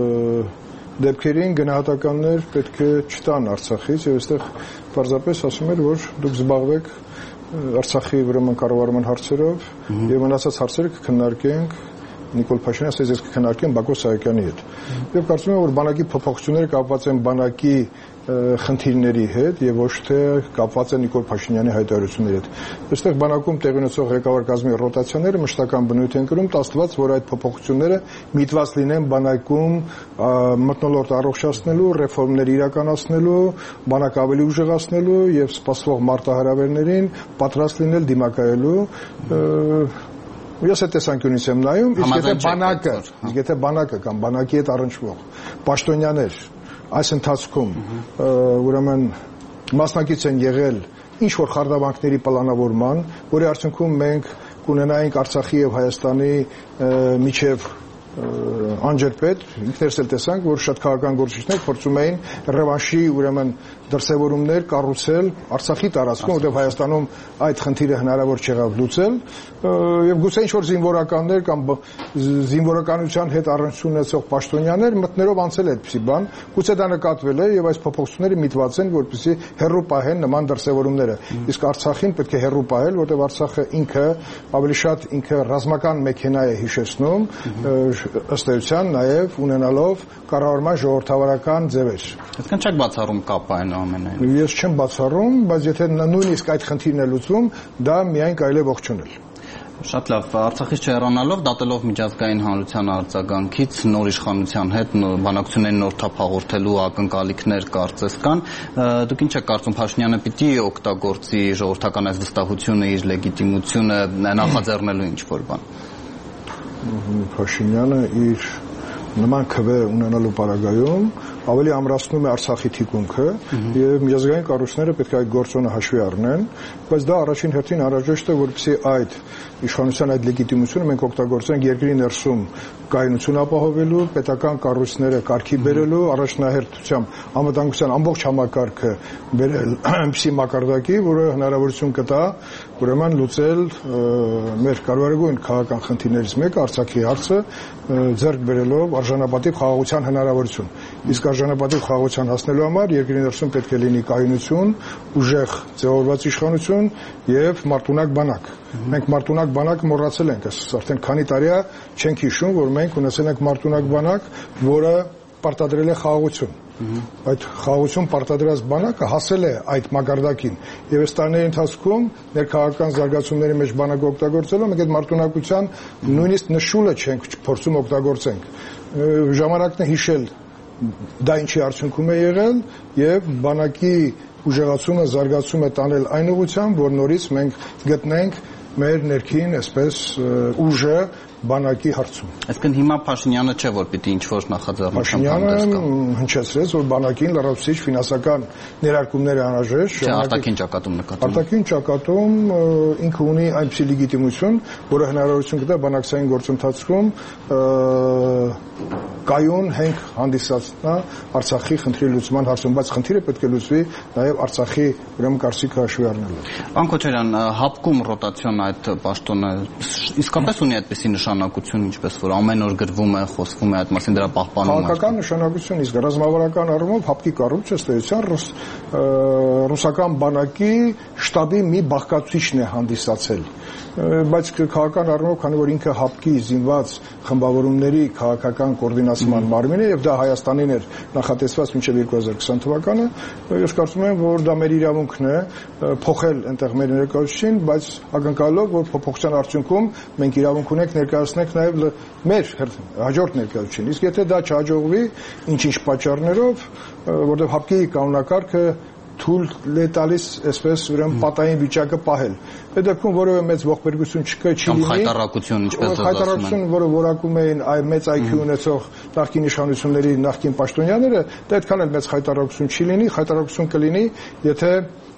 դեպքերին գնահատականներ պետք է չտան Արցախից եւ այստեղ պարզապես ասում էր որ դուք զբաղվեք Արցախի ուրեմն կառավարման հարցերով եւ մնացած հարցերը կքննարկենք Նիկոլ Փաշինյանը ասեց ես կքննարկեմ Բակո Սահակյանի հետ։ Եվ կարծում եմ որ բանակի փոփոխությունները կապված են բանակի խնդիրների հետ եւ ոչ թե կապված են Նիկոլ Փաշինյանի հայտարարությունների հետ։ Այստեղ բանակում տեղի ունեցող ղեկավար կազմի ռոտացիաները մշտական բնույթ են կրում, տասնված որ այդ փոփոխությունները միտված լինեն բանակում մթնոլորտ առողջացնելու, ռեֆորմներ իրականացնելու, բանակը ավելի ուժեղացնելու եւ սպասվող մարտահրավերներին պատրաստ լինել դիմակայելու Ես այդ տեսանկյունից եմ նայում, իսկ եթե բանակը, իսկ եթե բանակը կամ բանակի հետ առնչվող պաշտոնյաներ այս ընթացքում ուրեմն մասնակից են եղել ինչ որ խարդավանքների պլանավորման, որի արդյունքում մենք կունենայինք Արցախի եւ Հայաստանի միջև անջրպետ, ինքներս էլ տեսանք, որ շատ քաղաքական գործիչներ փորձում էին ռևանշի ուրեմն դրսևորումներ կառուցել Արցախի տարածքում, որտեղ Հայաստանում այդ խնդիրը հնարավոր չեղավ լուծել, եւ գուցե ինչ-որ զինվորականներ կամ զինվորականության հետ առնչություն ունեցող պաշտոնյաներ մտնելով անցել է այդպիսի բան, գուցե դա նկատվել է եւ այս փոփոխությունները միտված են, որպեսզի հերրու պահեն նման դրսևորումները։ Իսկ Արցախին պետք է հերրու պահել, որտեղ Արցախը ինքը ավելի շատ ինքը ռազմական մեքենա է հիշեցնում, ըստ էության նաեւ ունենալով կառավարման ժողովրդավարական ձևեր։ Այսինքն չեք բացառում կապը այն ամենայն։ Ես չեմ բացառում, բայց եթե նույնիսկ այդ խնդիրն է լուծվում, դա միայն կարելի է ողջունել։ Շատ լավ, Արցախից չհեռանալով, դատելով միջազգային հանրության արձագանքից նոր իշխանության հետ բանակցությունների նոր թափ հաղորդելու ակնկալիքներ կարծես կան, դուք ինչ եք կարծում, Փաշինյանը պիտի օգտագործի ժողովրդական այս վստահությունը, իր լեգիտիմությունը նախաձեռնելու ինչ-որ բան։ Փաշինյանը իր նման քվե ունենալու պարագայում ավելի ամրացնում է Արցախի թիկունքը եւ միջազգային կառույցները պետք է այդ գործոնը հաշվի առնեն, բայց դա առաջին հերթին անհրաժեշտ է, որպեսզի այդ իշխանության այդ լեգիտիմությունը մենք օգտագործենք երկրի ներսում կայունություն ապահովելու, պետական կառույցները կարգի բերելու, առաջնահերթությամբ անվտանգության ամբողջ համակարգը բերել այնպիսի մակարդակի, որը հնարավորություն կտա ուրեմն լուծել մեր կարևորագույն քաղաքական խնդիրներից մեկը Արցախի հարցը ձեռք բերելով արժանապատիվ խաղաղության հնարավորություն։ Իսկ արժանապատիվ խաղաղության հասնելու համար երկրի ներսում պետք է լինի կայունություն, ուժեղ ձևավորված իշխանություն եւ մարտունակ բանակ։ Մենք մարտունակ բանակ մոռացել ենք, արդեն քանի տարի է չենք հիշում, որ մենք ունեցել ենք մարտունակ բանակ, որը պարտադրել է խաղաղություն։ Այդ խաղաղություն պարտադրած բանակը հասել է այդ մակարդակին եւ այս տարիների ընթացքում ներքաղաքական զարգացումների մեջ բանակը օգտագործելով մենք այդ մարտունակության նույնիսկ նշուլը չենք փորձում օգտագործենք։ Ժամանակն է հիշել դա ինչի արդյունքում է եղել եւ բանակի ուժեղացումը, զարգացումը տանել այն ուղղությամբ, որ նորից մենք գտնենք մեր ներքին այսպես ուժը բանակի հարցում։ Այսինքն հիմա Փաշինյանը չէ, որ պիտի ինչ-որ նախաձեռնություն հանդես գա։ Փաշինյանը հնչեցրեց, որ բանակին լրացուցիչ ֆինանսական ներարկումներ անհրաժեշտ։ Չէ, արտաքին ճակատում նկատում։ Արտաքին ճակատում ինքը ունի այնպիսի լեգիտիմություն, որը հնարավորություն կտա բանակցային գործընթացում կայուն հենք հանդիսացնա Արցախի խնդրի լուծման հարցում, բայց խնդիրը պետք է լուծվի նաև Արցախի ուրեմն կարծիքը հաշվի առնելով։ Պարոն Քոչարյան, հապկում ռոտացիոն այդ պաշտոնը իսկապես ունի այդպիսի նշանակություն, ինչպես որ ամեն օր գրվում է, խոսվում է այդ մասին, դրա պահպանումը։ Քաղաքական նշանակություն, իսկ ռազմավարական առումով հապկի կառույցը ըստ էության ռուսական բանակի շտաբի մի բաղկացուցիչն է հանդիսացել։ Բայց քաղաքական առումով, քանի որ ինքը հապկի զինված խմբավորումների քաղաքական կոորդինացման մարմին է եւ դա Հայաստանին էր նախատեսված մինչեւ երկու հազար քսան թվականը, ես կարծում եմ, որ դա մեր իրավունքն է փոխել այնտեղ մեր ներկայացուցիչին, բայց ակնկալելով, որ փոփոխության արդյունքում մենք իրավունք ունենք ներկայացնենք նաեւ մեր հաջորդ ներկայացուցիչին։ Իսկ եթե դա չհաջողվի, ինչ-ինչ պատճառներով, որտեղ հապկի կանոնակարգը թույլ է տալիս այսպես ուրեմն պատային վիճակը պահել։ Այդ դեպքում որևէ մեծ ողբերգություն չկա, չի լինի։ Խայտարակություն, ինչպես ասում են։ Խայտարակություն, որը որակում էին այ մեծ այ քյու ունեցող նախկին իշխանությունների նախկին պաշտոնյաները, դա այդքան էլ մեծ խայտարակություն չի լինի, խայտարակություն կլինի, եթե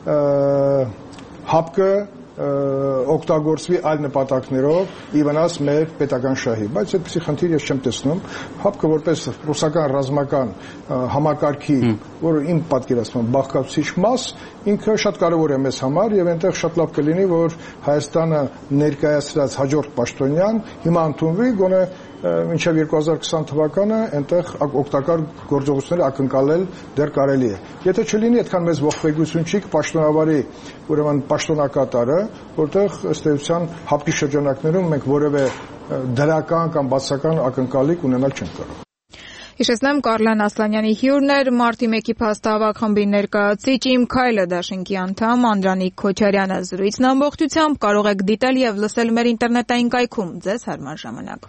հապկը օգտագործվի այլ նպատակներով ի վնաս մեր պետական շահի, բայց այդպիսի խնդիր ես չեմ տեսնում։ Հապկը որպես ռուսական ռազմական համակարգի, որը իմ պատկերացմամբ բաղկացուցիչ մաս, ինքը շատ կարևոր է մեզ համար եւ այնտեղ շատ լավ կլինի, որ Հայաստանը ներկայացրած հաջորդ պաշտոնյան հիմա ընդունվի, գոնե մինչև երկու հազար քսան թվականը այնտեղ օգտակար գործողությունները ակնկալել դեռ կարելի է։ Եթե չլինի այդքան մեծ ողբերգություն չի կպաշտոնավարի ուրեմն պաշտոնակատարը, որտեղ ըստ էության հապկի շրջանակներում մենք որևէ դրական կամ բացական ակնկալիք ունենալ չենք կարող։ Հիշեցնեմ, Կարլան Ասլանյանի հյուրն էր մարտի մեկի փաստահավաք խմբի ներկայացուցիչ Իմ Քայլը դաշինքի անդամ Անդրանիկ Քոչարյանը։ Զրույցն ամբողջությամբ կարող եք դիտել եւ լսել մեր ինտերնետային կայքում ձեզ հարմար ժամանակ։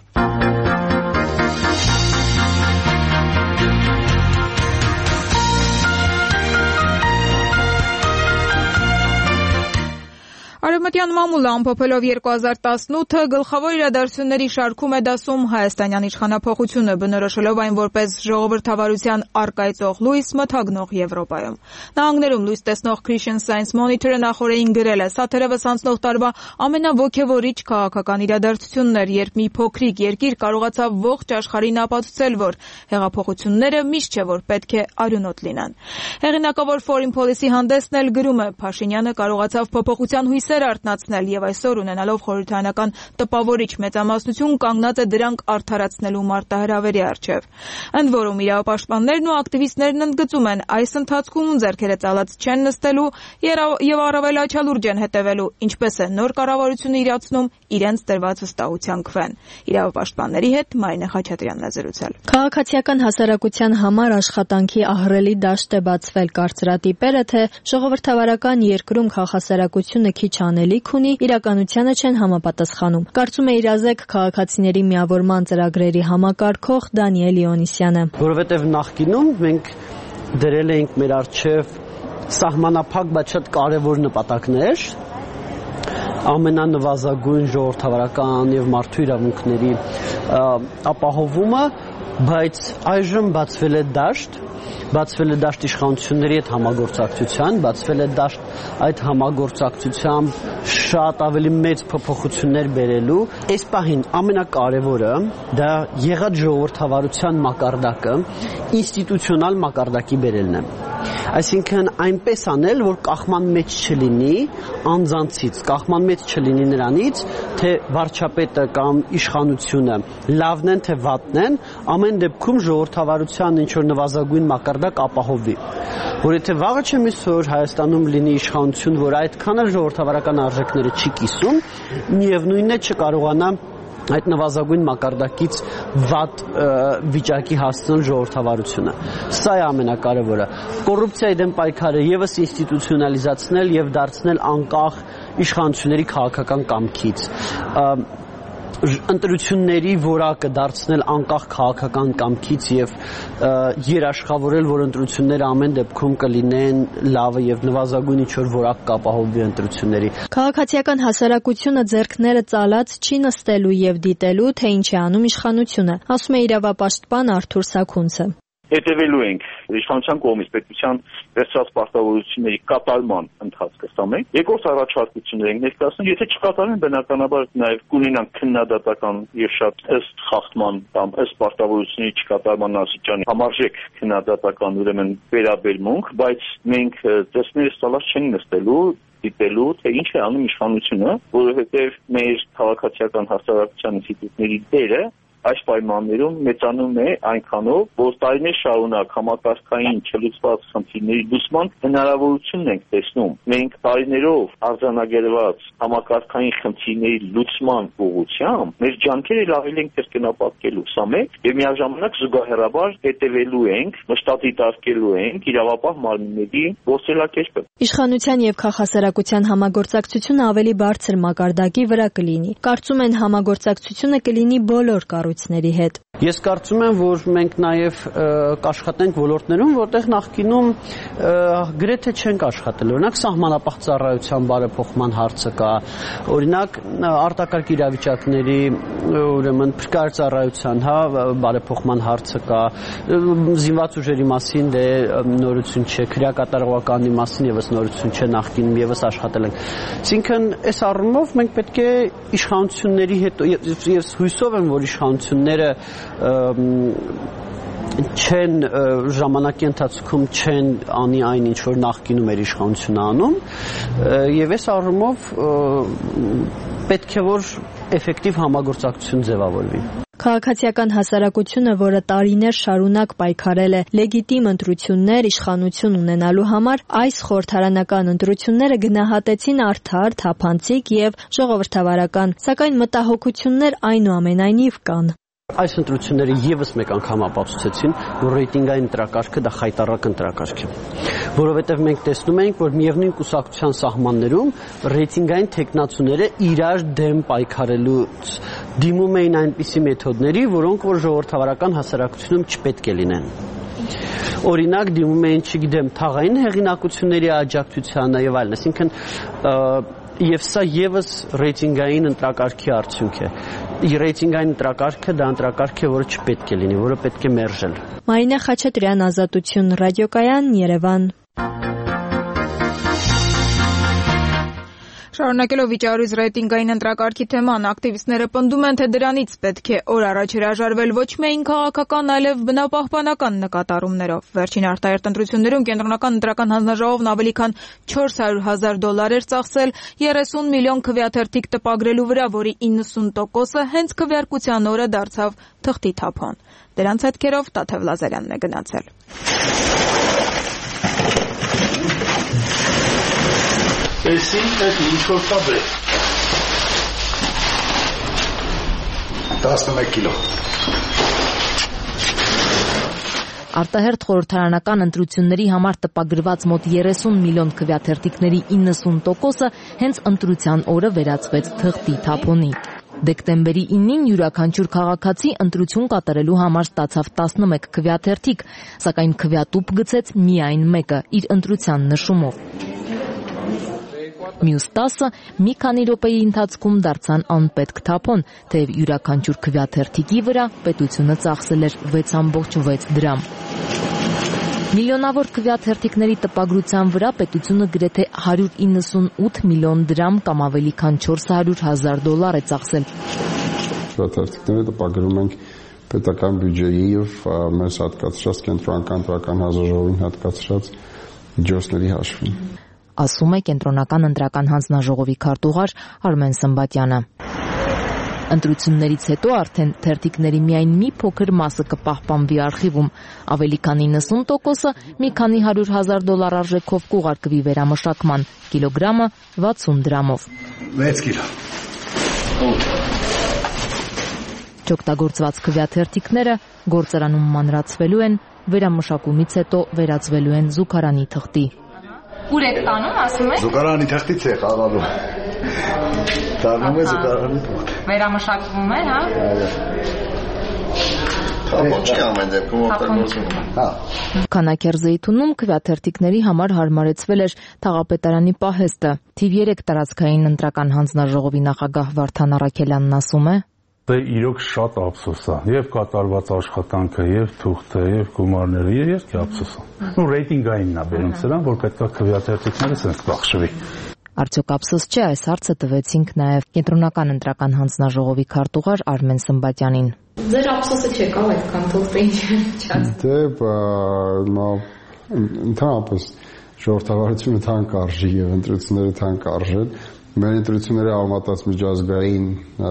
Արևմուտք Արմատյան մամուլը ամփոփելով երկու հազար տասնութը գլխավոր իրադարձությունների շարքում է դասում հայաստանյան իշխանափոխությունը, բնորոշելով այն որպես ժողովրդավարության առկայծող լույս մթագնող Եվրոպայում։ Նահանգներում լույս տեսնող Christian Science Monitor-ը նախորդին գրել է. «Սա թերևս անցնող տարվա ամենաոգևորիչ քաղաքական իրադարձությունն էր, երբ մի փոքրիկ երկիր կարողացավ ողջ աշխարհին ապացուցել, որ հեղափոխությունները միշտ չէ, որ պետք է արյունոտ լինեն»։ Հեղինակավոր Foreign Policy հանդեսն էլ գրում է. «Փաշինյանը կարողացավ փոփոխության հույսեր արթնացնել եւ այսօր ունենալով խորհրդարանական տպավորիչ մեծամասնություն կանգնած է դրանք արդարացնելու մարտահրավերի առջև»։ Ընդ որում իրավապաշտպաններն ու ակտիվիստներն ընդգծում են, այս ընթացքում ձեռքերը ծալած չեն նստելու եւ առավել աչալուրջ են հետևելու, ինչպես է նոր կառավարությունը իրացնում իրենց տրված վստահության քվեն։ Իրավապաշտպանների հետ Մարինե Խաչատրյանն է զրուցել։ Քաղաքացիական հասարակության համար աշխատանքի ահռելի դաշտ է բացվել, կարծրատիպերը, թե ժողովրդավարական երկրում քաղաքասարակությունը քիչ անելիք ունի, իրականությանը չեն համապատասխանում։ Կարծում է իրազեկ քաղաքացիների միավորման ծրագրերի համակարգող Դանիել Իոնիսյանը։ Որովհետև նախկինում մենք դրել էինք մեր առջև սահմանափակ, բայց շատ կարևոր նպատակներ, ամենանվազագույն ժողովրդավարական եւ մարդու իրավունքների ապահովումը, բայց այժմ բացվել է դաշտ, բացվել է դաշտ իշխանությունների հետ համագործակցության, բացվել է դաշտ այդ համագործակցությամբ շատ ավելի մեծ փոփոխություններ բերելու։ Այս պահին ամենակարևորը դա եղած ժողովրդավարության մակարդակը ինստիտուցիոնալ մակարդակի բերելն է։ Այսինքն այնպես անել, որ կախման մեջ չլինի անձանցից, կախման մեջ չլինի նրանից, թե վարչապետը կամ իշխանությունը լավն են, թե վատն են, ամեն դեպքում ժողովրդավարության ինչ-որ նվազագույն մակարդակ ապահովի։ Որ եթե վաղը չեմ իսօր Հայաստանում լինի իշխանություն, որ այդքան էլ ժողովրդավարական արժեքները չի կիսում, միևնույնն է չկարողանա այդ նվազագույն մակարդակից վատ վիճակի հասցնել ժողովրդավարությունը։ Սա է ամենակարևորը։ Կոռուպցիայի դեմ պայքարը եւս ինստիտուցիոնալիզացնել եւ դարձնել անկախ իշխանությունների քաղաքական կամքից։ Ընտրությունների որակը դարձնել անկախ քաղաքական կամքից եւ երաշխավորել, որ ընտրությունները ամեն դեպքում կլինեն լավը եւ նվազագույն ինչ-որ որակ կապահովվի ընտրությունների։ Քաղաքացիական հասարակությունը ձեռքները ծալած չի նստելու եւ դիտելու, թե ինչ է անում իշխանությունը, ասում է իրավապաշտպան Արթուր Սաքունցը։ Հետևելու ենք իշխանության կողմից պետության վերցրած պարտավորությունների կատարման ընթացքը ստամենք։ Երկրորդ առաջարկություններ ենք ներկայացնում, եթե չկատարեն, բնականաբար նաև կունենան քննադատական եւ շատ ըստ խախտման կամ ըստ պարտավորությունների չկատարման աստիճանի համարժեք քննադատական ուրեմն վերաբերմունք, բայց մենք ծեսներս ցալած չենք նստելու դիտելու, թե ինչ է անում իշխանությունը, որովհետեւ մեր քաղաքացիական հասարակության ինստիտուտների դերը այս պայմաններում մեծանում է այնքանով, որ տարիներ շարունակ համակարգային չլուծված խնդիրների լուծման հնարավորությունն ենք տեսնում։ Մենք տարիներով արձանագրված համակարգային խնդիրների լուծման ուղղությամբ մեր ջանքերը լավել ենք կրկնապատկելու, սա մեկ, եւ միաժամանակ զուգահեռաբար հետևելու ենք, մշտադիտարկելու ենք իրավապահ մարմինների գործելակերպը։ Իշխանության եւ քաղաքասարակության համագործակցությունը ավելի բարձր մակարդակի վրա կլինի։ Կարծում են համագործակցությունը կլինի բոլոր կառույցների հետ։ Ես կարծում եմ, որ մենք նաև կաշխատենք ոլորտներում, որտեղ նախկինում գրեթե չենք աշխատել։ Օրինակ սահմանապահ ծառայության բարեփոխման հարցը կա, օրինակ արտակարգ իրավիճակների, ուրեմն փրկարար ծառայության, հա, բարեփոխման հարցը կա, զինված ուժերի մասին դե նորություն չէ, քրեակատարողականի մասին եւս նորություն չէ, նախկինում եւս աշխատել ենք։ Այսինքն այս առումով մենք պետք է իշխանությունների հետ եւ հույսով եմ, որ իշխանությունները չեն ժամանակի ընթացքում չեն անի այն ինչ որ նախկինում էր իշխանությունը անում եւ այս առումով պետք է որ էֆեկտիվ համագործակցություն ձևավորվի։ Քաղաքացիական հասարակությունը, որը տարիներ շարունակ պայքարել է լեգիտիմ ընտրություններ իշխանություն ունենալու համար, այս խորհրդարանական ընտրությունները գնահատեցին արդար, թափանցիկ եւ ժողովրդավարական, սակայն մտահոգություններ այնուամենայնիվ կան։ Այս ընտրությունները եւս մեկ անգամ ապացուցեցին, որ ռեյտինգային ընտրակարգը դա խայտառակ ընտրակարգ է, որովհետեւ մենք տեսնում ենք, որ միևնույն կուսակցության սահմաններում ռեյտինգային տեխնացուները իրար դեմ պայքարելուց դիմում էին այնպիսի մեթոդների, որոնք որ ժողովրդավարական հասարակությունում չպետք է լինեն։ Օրինակ դիմում էին, չգիտեմ, թաղային հեղինակությունների աջակցությանը եւ այլն, այսինքն Եվ սա եւս ռեյտինգային ընտրակարգի արդյունք է։ Ռեյտինգային ընտրակարգը դա ընտրակարգ է, որը չպետք է լինի, որը պետք է մերժել։ Մարինա Խաչատրյան, Ազատություն ռադիոկայան, Երևան։ Շարունակելով վիճարույց ռեյտինգային ընտրակարգի թեման, ակտիվիստները պնդում են, թե դրանից պետք է օր առաջ հրաժարվել ոչ միայն քաղաքական, այլև բնապահպանական նկատառումներով։ Վերջին արտահերթ ընտրություններում կենտրոնական ընտրական հանձնաժողովն ավելի քան չորս հարյուր հազար դոլար էր ծախսել երեսուն միլիոն քվեաթերթիկ տպագրելու վրա, որի իննսուն տոկոսը հենց քվեարկության օրը դարձավ թղթի թափոն։ Դրանց հետքերով Տաթև Լազարյանն է գնացել։ Էսին այդ ինչ-որ կա բե։ տասնմեկ կիլո։ Արտահերթ խորհրդարանական ընտրությունների համար տպագրված մոտ երեսուն միլիոն քվեաթերթիկների իննսուն տոկոսը հենց ընտրության օրը վերածվեց թղթի թափոնի։ Դեկտեմբերի ինին յուրաքանչյուր քաղաքացի ընտրություն կատարելու համար ստացավ տասնմեկ քվեաթերթիկ, սակայն քվեատուփ գցեց միայն մեկը իր ընտրության նշումով։ Մյուս տասը մի քանի րոպեի ընթացքում դարձան անպետք թափոն, թեև յուրաքանչյուր քվեաթերթիկի վրա պետությունը ծախսել էր վեց ամբողջ վեց դրամ։ Միլիոնավոր քվեաթերթիկների տպագրության վրա պետությունը գրեթե հարյուր իննսունութ միլիոն դրամ կամ ավելի քան չորս հարյուր հազար դոլար է ծախսել։ Քվեաթերթիկները տպագրում ենք պետական բյուջեի եւ մեզ հատկացրած կենտրոնական ընտրական հանձնաժողովին հատկացրած միջոցների հաշվին, ասում է կենտրոնական ընտրական հանձնաժողովի քարտուղար Արմեն Սմբատյանը։ Ընտրություններից հետո արդեն թերթիկների միայն մի փոքր մասը կպահպանվի արխիվում, ավելի քան իննսուն տոկոսը մի քանի հարյուր հազար դոլար արժեքով կուղարկվի վերամշակման, կիլոգրամը վաթսուն դրամով։ վեց կիլո։ Չօգտագործված քվեաթերթիկները գործարանում մանրացվելու են, վերամշակումից հետո վերածվելու են զուգարանի թղթի։ Ուր եք տանում, ասում եք։ Զուգարանի թղթից է խաղալու։ Տանում է զուգարանի թղթ։ Վերամշակվում է, հա։ Թափոն չի ամեն դեպքում օգտագործվում։ Հա։ Քանաքերզեյթունում քվեաթերթիկների համար հարմարեցվել էր թաղապետարանի պահեստը։ Թիվ երեք տարածքային ընտրական հանձնաժողովի նախագահ Վարդան Առաքելյանն ասում է. Դե իրոք շատ ափսոս է, եւ կատարված աշխատանքը, եւ թուղթը, եւ գումարները, երկի ափսոս է։ Ու ռեյտինգայինն է բերում սրան, որ պետք է քվեաթերթիկները սենց բախշվի։ Արդյոք ափսոս չէ, այս հարցը տվեցինք նաեւ կենտրոնական ընտրական հանձնաժողովի քարտուղար Արմեն Սմբատյանին։ Ձեր ափսոսը չեկա այդքան թուղթը ինչ չած։ Դե ընդհանրապես ժողովրդավարությունը թանկ արժի եւ ընտրությունները թանկ արժեն։ Մեր ընտրությունները համատած միջազգային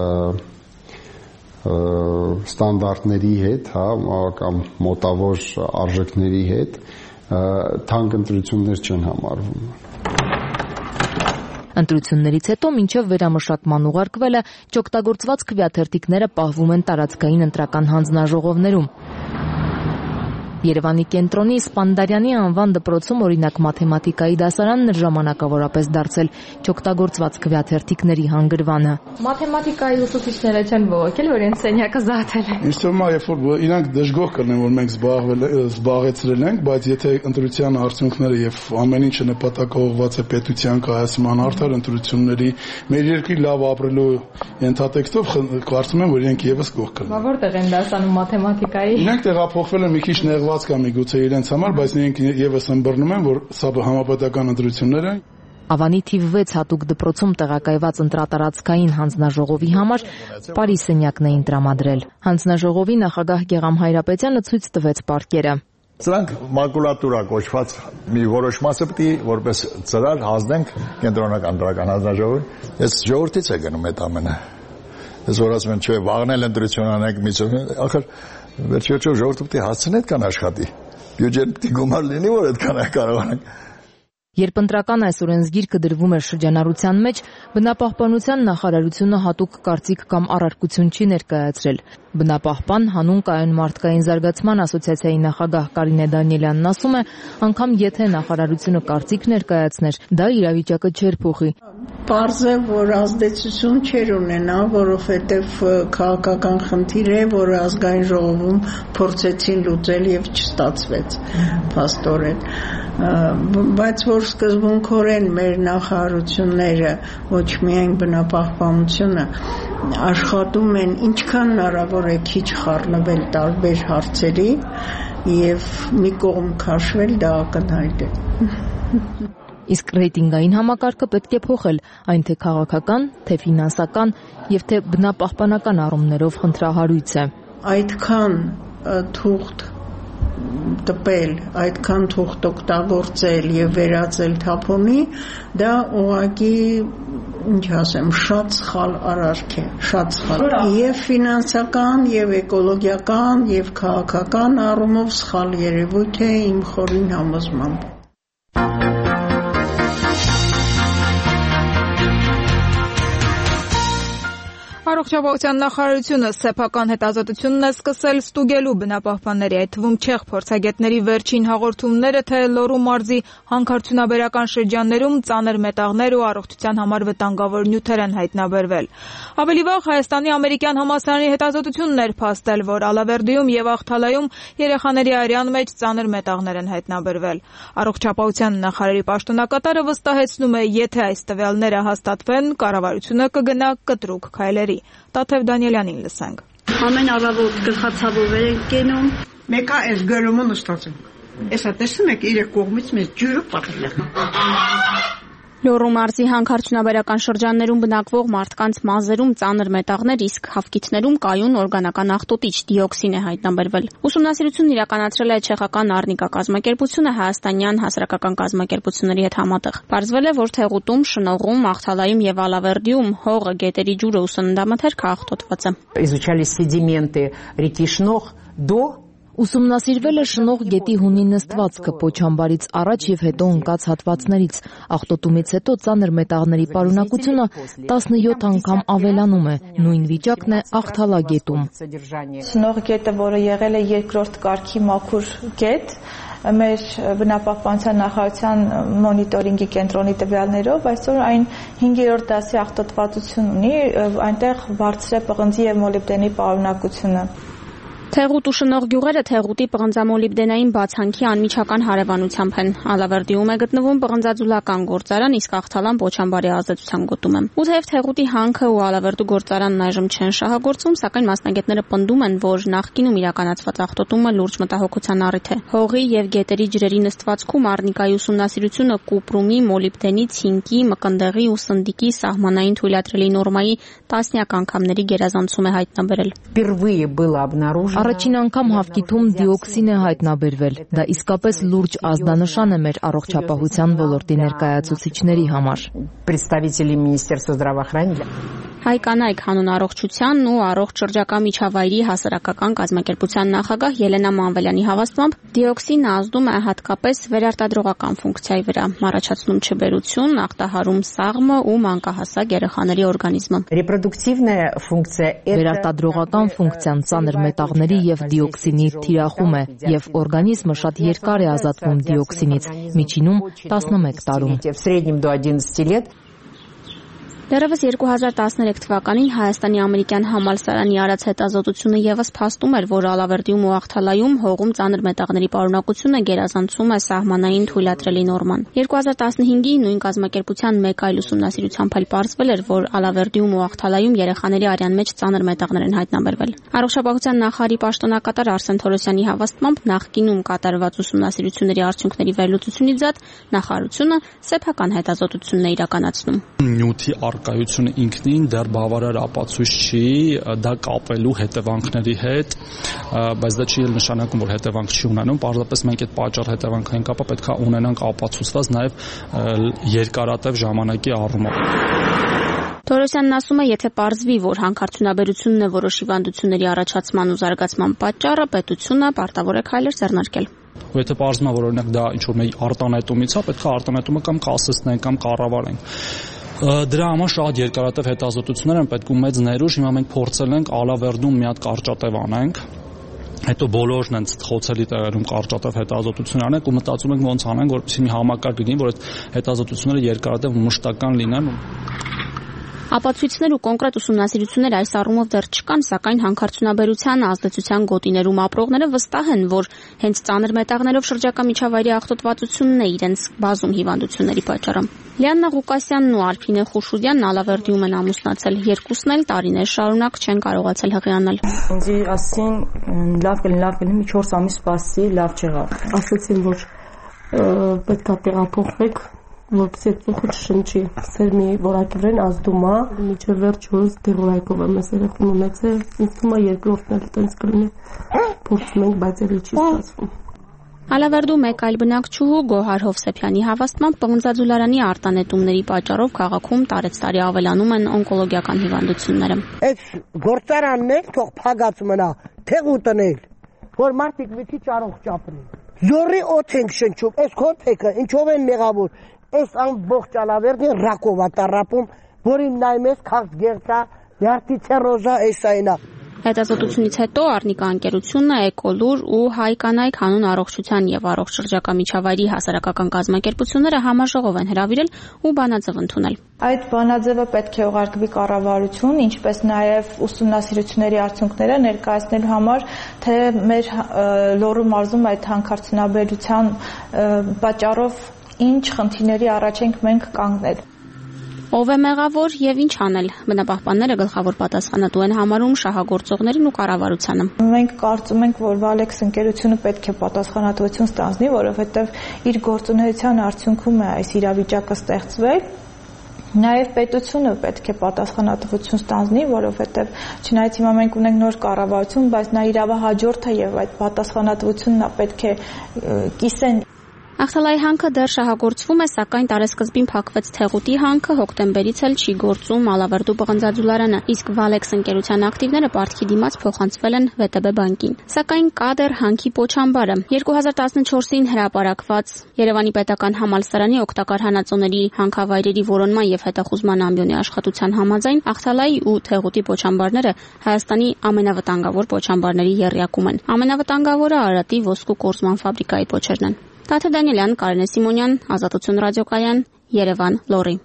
ստանդարտների հետ, հա, կամ մոտավոր արժեքների հետ թանկ ընտրություններ չեն համարվում։ Ընտրություններից հետո մինչև վերամշակման ուղարկվելը չօգտագործված քվեաթերթիկները պահվում են տարածքային ընտրական հանձնաժողովներում։ Երևանի կենտրոնի Սպանդարյանի անվան դպրոցում օրինակ մաթեմատիկայի դասարանն էր ժամանակավորապես դարձել չօգտագործված քվեաթերթիկների հանգրվանը։ Մաթեմատիկայի ուսուցիչները չեն ողոքել, որ իրենց սենյակը զարթել են։ Ինձ թվում է, երբ որ իրանք դժգոհ կլինեն, որ մենք զբաղվել զբաղեցրել ենք, բայց եթե ընտրության արդյունքները եւ ամեն ինչը նպատակաուղղված է պետության կայացման արդար ընտրությունների մեր երկրի լավ ապրելու ենթատեքստով, կարծում եմ, որ իրենք եւս գոհ կլինեն։ Բա որտեղ են դասանում մաթեմատիկայի։ Իրենք տեղափոխվել են մի քիչ նեղված կամ միգուցե իրենց համար, բայց նրանք եւս ըմբռնում են, որ սա համապետական ընտրություններ են։ Ավանի թիվ վեց հատուկ դպրոցում տեղակայված ընտրատարածքային հանձնաժողովի համար Պարի սենյակն էին տրամադրել։ Հանձնաժողովի նախագահ Գեգամ Հայրապետյանը ցույց տվեց պարկերը։ Սրանք մակուլատուրա կոչված մի որոշ մասը պետք է որպես ծրար հանձնենք կենտրոնական ընտրական հանձնաժողովին։ Ես ժողովրդից է գնում այդ ամենը։ Ես որ ասում եմ, չէ, վաղնել ընտրություն անենք միջով, ախր վերջիվերջով ժողովուրդը պետք է հասցնի այդքան աշխատի։ Բյուջեն պետք է գումար լինի, որ այդքան կարողանանք։ Երբ ընտրական այս օրենսգիրքը դրվում էր շրջանառության մեջ, բնապահպանության նախարարությունը հատուկ կարծիք կամ առարկություն չի ներկայացրել։ Բնապահպան հանուն կայուն մարդկային զարգացման ասոցիացիայի նախագահ Կարինե Դանիելյանն ասում է, անգամ եթե նախարարությունը կարծիք ներկայացներ, դա իրավիճակը չէր փոխի։ Պարզ է, որ ազդեցություն չեր ունենա, որովհետև քաղաքական խնդիր է, որը ազգային ժողովում փորձեցին լուծել եւ չստացվեց փաստորեն։ Բայց որ սկզբունքորեն մեր նախարարությունները ոչ միայն բնապահպանությունը աշխատում են ինչքան հնարավոր է քիչ խառնվել տարբեր հարցերի եւ մի կողմ քաշվել, դա ակնհայտ է։ Իսկ ռեյտինգային համակարգը պետք է փոխել, այն թե քաղաքական, թե ֆինանսական եւ թե բնապահպանական առումներով խնդրահարույց է։ Այդքան թուղթ տպել, այդքան թուղթ օգտագործել եւ վերածել թափոնի, դա ուղղակի ինչ ասեմ, շատ սխալ արարք է, շատ սխալ։ Եվ ֆինանսական, եւ էկոլոգիական, եւ քաղաքական առումով սխալ երևույթ է իմ խորին համոզմամբ։ Առողջապահության նախարարությունը սեփական հետազոտությունն է սկսել ստուգելու բնապահպանների, այդ թվում չեխ փորձագետների վերջին հաղորդումները, թե Լոռու մարզի հանքարդյունաբերական շրջաններում ծանր մետաղներ ու առողջության համար վտանգավոր նյութեր են հայտնաբերվել։ Ավելի վաղ Հայաստանի ամերիկյան համալսարանի հետազոտությունն էր փաստել, որ Ալավերդիում եւ Աղթալայում երեխաների արյան մեջ ծանր մետաղներ են հայտնաբերվել։ Առողջապահության նախարարի պաշտոնակատարը վստահեցնում է, եթե այս տվյալները հաստատվեն, կառավարությունը կգնա կտրուկ քայլերի։ Տաթև Դանիելյանին լսենք։ Ամեն առավոտ գլխացավով ենք կենում։ Մեկը այս գարումը նստած ենք։ Էսա տեսնում եք իր կողմից մեզ ջուրը պատրել է։ Լոռու մարզի հանքարդյունաբերական շրջաններում բնակվող մարդկանց մազերում ծանր մետաղներ, իսկ հավքիթներում կայուն օրգանական աղտոտիչ դիոքսին է հայտնաբերվել։ Ուսումնասիրությունն իրականացրել է չեխական Արնիկա կազմակերպությունը հայաստանյան հասարակական կազմակերպությունների հետ համատեղ։ Պարզվել է, որ Թեղուտում, Շնողում, Աղթալայում եւ Ալավերդիում հողը, գետերի ջուրը ու սննդամթերքը աղտոտված է։ Изучали седименты реки Шнох до Ուսումնասիրվել է Շնող գետի հունի նստվածքը Պոչամբարից առաջ եւ հետո ընկած հատվածներից։ Աղտոտումից հետո ծանր մետաղների պարունակությունը տասնյոթ անգամ ավելանում է։ Նույն վիճակն է Աղթալա գետում։ Շնող գետը, որը եղել է երկրորդ կարգի մաքուր գետ, մեր բնապահպանության նախարարության մոնիտորինգի կենտրոնի տվյալներով այսօր այն հինգերորդ դասի աղտոտվածություն ունի, այնտեղ բարձր է պղնձի եւ մոլիբդենի պարունակությունը։ Թեղուտ ու Շնող գյուղերը Թեղուտի պղնձամոլիբդենային բացանքի անմիջական հարևանությամբ են։ Ալավերդիում է գտնվում պղնձաձուլական գործարան, իսկ Աղթալան Պոչամբարի ազդեցության գոտում է։ Ու թեև Թեղուտի հանքը ու Ալավերդու գործարանն այժմ չեն շահագործվում, սակայն մասնագետները պնդում են, որ նախկինում իրականացված աղտոտումը լուրջ մտահոգության առիթ է։ Հողի եւ գետերի ջրերի նստվածքում Արնիկայի ուսումնասիրությունը կուպրումի, մոլիբդենի, ցինկի, մկնդեղի ու սնդիկի սահմանային թույլատրելի նորմայի տասնյակ անգամների գերազանցում է հայտնաբերել։ Впервые было обнаружено Առաջին անգամ հավքիթում դիոքսին է հայտնաբերվել։ Դա իսկապես լուրջ ազդանշան է մեր առողջապահության ոլորտի ներկայացուցիչների համար։ Представители Министерства здравоохранения Հայկ Անայք հանուն առողջության ու առողջ շրջակա միջավայրի հասարակական կազմակերպության նախագահ Ելենա Մանվելյանի հավաստմամբ դիոքսինը ազդում է հատկապես վերարտադրողական ֆունկցիայի վրա, առաջացնում չբերություն, ախտահարում սաղմը ու մանկահասակ երեխաների օրգանիզմը։ Ռեպրոդուկտիվная ֆունկցիա Վերարտադրողական ֆունկցիան ծանր մետաղների եւ դիոքսինի թիրախում է եւ օրգանիզմը շատ երկար է ազատվում դիոքսինից, միջինում տասնմեկ տարում։ В среднем до одиннадцати лет Դեռևս երկու հազար տասներեք թվականին Հայաստանի ամերիկյան համալսարանի արած հետազոտությունը եւս փաստում էր, որ Ալավերդիում ու Աղթալայում հողում ծանր մետաղների պարունակությունը գերազանցում է սահմանային թույլատրելի նորման։ երկու հազար տասնհինգի նույն կազմակերպության մեկ այլ ուսումնասիրությամբ էլ պարզվել էր, որ Ալավերդիում ու Աղթալայում երեխաների արյան մեջ ծանր մետաղներ են հայտնաբերվել։ Առողջապահության նախարարի պաշտոնակատար Արսեն Թորոսյանի հավաստմամբ նախկինում կատարված ուսումնասիրությունների արդյունքների վերլուծությունից զատ նախարարությունը սեփական հետազոտությունն է իրականացնում։ Նյութի Արկայությունը ինքնին դեռ բավարար ապացույց չի դա կապելու հետևանքների հետ, բայց դա չի էլ նշանակում, որ հետևանք չի ունենում, պարզապես մենք այդ պատճառ հետևանքային կապը պետք է ունենանք ապացուցված նաև երկարատև ժամանակի առումով։ Թորոսյանն ասում է, եթե պարզվի, որ հանքարդյունաբերությունն է որոշ հիվանդությունների առաջացման ու զարգացման պատճառը, պետությունը պարտավոր է քայլեր ձեռնարկել։ Ու եթե պարզվում է, որ օրինակ դա ինչ-որ մի արտանետումից է, պետք է արտանետումը կամ կասեցնենք կամ կառավարենք։ Դրա համար շատ երկարատև հետազոտություններ են պետք ու մեծ ներուժ։ Հիմա մենք փորձել ենք Ալավերդում մի հատ կարճատև անենք, հետո բոլորն են խոցելի տեղերում կարճատև հետազոտություն անենք ու մտածում ենք ոնց անենք, որպեսզի մի համակարգ լինի, որ այդ հետազոտությունները երկարատև մշտական լինեն։ Ապացույցներ ու կոնկրետ ուսումնասիրություններ այս առումով դեռ չկան, սակայն հանքարդյունաբերության ազդեցության գոտիներում ապրողները վստահ են, որ հենց ծանր մետաղներով շրջակա միջավայրի աղտոտվածությունն է իրենց բազում հիվանդությունների պատճառը։ Լիաննա Ղուկասյանն ու Արփինե Խուշուդյանն Ալավերդիում են ամուսնացել, երկուսն էլ տարիներ շարունակ չեն կարողացել հղիանալ։ Ինձ ասին լավ կլինի, լավ կլինի, մի չորս ամիս սպասի, լավ չեղավ։ Ասացին, որ պետք է տեղափոխվեք, որպեսզի այդ ծուխը չշնչի։ Սեր մի որակի վրան ազդում է, միջև վերջորս դեղորայքով եմ ես երեխուն ունեցել, ինձ թվում է երկրորդն էլ տենց կլինի, փորձում ենք, բայց էլի չի ստացվում։ Ալավերդու մեկ այլ բնակչուհու Գոհար Հովսեփյանի հավաստմամբ պղնձաձուլարանի արտանետումների պատճառով քաղաքում տարեցտարի ավելանում են օնկոլոգիական հիվանդությունները։ Այդ գործարաններ թող փագած մնա, թեղու տնել, որ մարդիկ մի քիչ առողջ ապրեն։ Զորի օդ ենք շնչում, այս քոփեկը ինչով են մեղավոր։ Այս ամբողջ Ալավերդին ռակով է տառապում, որին նայում ես քաղց գերտա, յարտիցե ռոզա էսայնա։ Հետազոտությունից հետո Արնիկա ընկերությունը Էկոլուր ու Հայ կանայք հանուն առողջության եւ առողջ շրջակա միջավայրի հասարակական կազմակերպությունները համաժողով են հրավիրել ու բանաձև ընդունել։ Այդ բանաձևը պետք է ուղարկվի կառավարություն, ինչպես նաեւ ուսումնասիրությունների արդյունքները ներկայացնելու համար, թե մեր Լոռու մարզում այդ հանքարդյունաբերության պատճառով ինչ խնդիրների առաջ ենք մենք կանգնել։ Ով է մեղավոր եւ ինչ անել։ Բնապահպանները գլխավոր պատասխանատու են համարում շահագործողներին ու կառավարությանը։ Մենք կարծում ենք, որ Valex ընկերությունը պետք է պատասխանատվություն ստանձնի, որովհետեւ իր գործունեության արդյունքում է այս իրավիճակը ստեղծվել։ Նաև պետությունը պետք է պատասխանատվություն ստանձնի, որովհետև չնայած հիմա մենք ունենք նոր կառավարություն, բայց նա իրավահաջորդ է եւ այդ պատասխանատվությունն նա պետք է կիսեն։ Ախտալայի հանքը դեռ շահագործվում է, սակայն տարեսկզբին փակվեց Թեղուտի հանքը, հոկտեմբերից էլ չի գործում Ալավերդու պղնձաձուլարանը, իսկ Valex ընկերության ակտիվները պարտքի դիմաց փոխանցվել են վե տե բե բանկին։ Սակայն կա դեռ հանքի պոչամբարը։ երկու հազար տասնչորսին հրապարակված Երևանի պետական համալսարանի օգտակար հանածոների հանքավայրերի որոնման եւ հետախուզման ամբիոնի աշխատության համաձայն Ախտալայի ու Թեղուտի պոչամբարները Հայաստանի ամենավտանգավոր պոչամբարների եռյակում են։ Ամենավտանգավորը Արարատի ոսկու կորզման ֆաբրիկայի պոչերն են։ Տաթև Դանիելյան, Կարինե Սիմոնյան, Ազատություն ռադիոկայան, Երևան, Լոռի։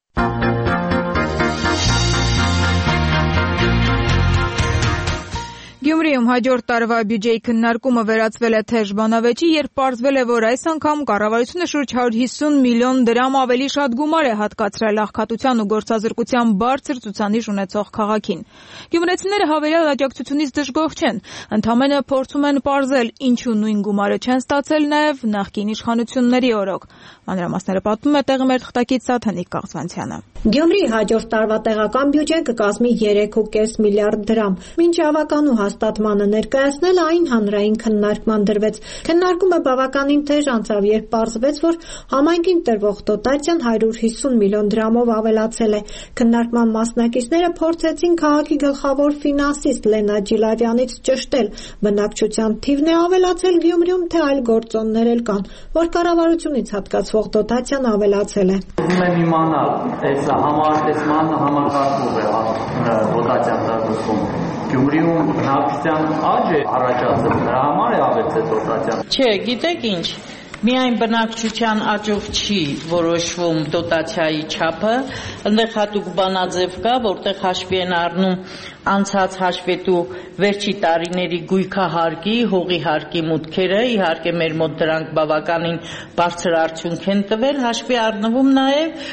Գյումրիում հաջորդ տարվա բյուջեի քննարկումը վերածվել է թեժ բանավեճի, երբ պարզվել է, որ այս անգամ կառավարությունը շուրջ հարյուր հիսուն միլիոն դրամ ավելի շատ գումար է հատկացրել աղքատության ու գործազրկության բարձր ցուցանիշ ունեցող քաղաքին։ Գյումրեցիները հավելյալ աջակցությունից դժգոհ չեն, ընդամենը փորձում են պարզել, ինչու նույն գումարը չեն ստացել նաև նախկին իշխանությունների օրոք։ Մանրամասները պատմում է տեղի մեր թղթակից Սաթանիկ Կաղզվանցյանը։ Գյումրիի հաջորդ տարվա տեղական բյուջեն կկազմի երեք կόμμα պենս միլիարդ դրամ։ Մինչ ավականու հաստատմանը ներկայացնել այն հանրային քննարկման դրվեց։ Քննարկումը բավականին թեժ անցավ, երբ պարզվեց, որ համայնքին տրվող դոտացիան հարյուր հիսուն միլիոն դրամով ավելացել է։ Քննարկման մասնակիցները փորձեցին քաղաքի գլխավոր ֆինանսիստ Լենա Ջիլավյանից ճշտել, բնակչության թիվն է ավելացել Գյումրիում, թե այլ գործոններ էլ կան, որ կառավարությունից հատկացվող դոտացիան ավելացել է։ Ուզում եմ իմանալ, այս համարտեսման համակարգով է դոտացիան ստացվում։ Գյումրիում բնակչության աճ է առաջացել, դրա համար է ավելացել դոտացիան։ Չէ, գիտեք ինչ, միայն բնակչության աճով չի որոշվում դոտացիայի չափը, այնտեղ հատուկ բանաձև կա, որտեղ հաշվի են առնում անցած հաշվետու վերջի տարիների գույքահարկի, հողի հարկի մուտքերը, իհարկե մեր մոտ դրանք բավականին բարձր արդյունք են տվել, հաշվի առնվում նաև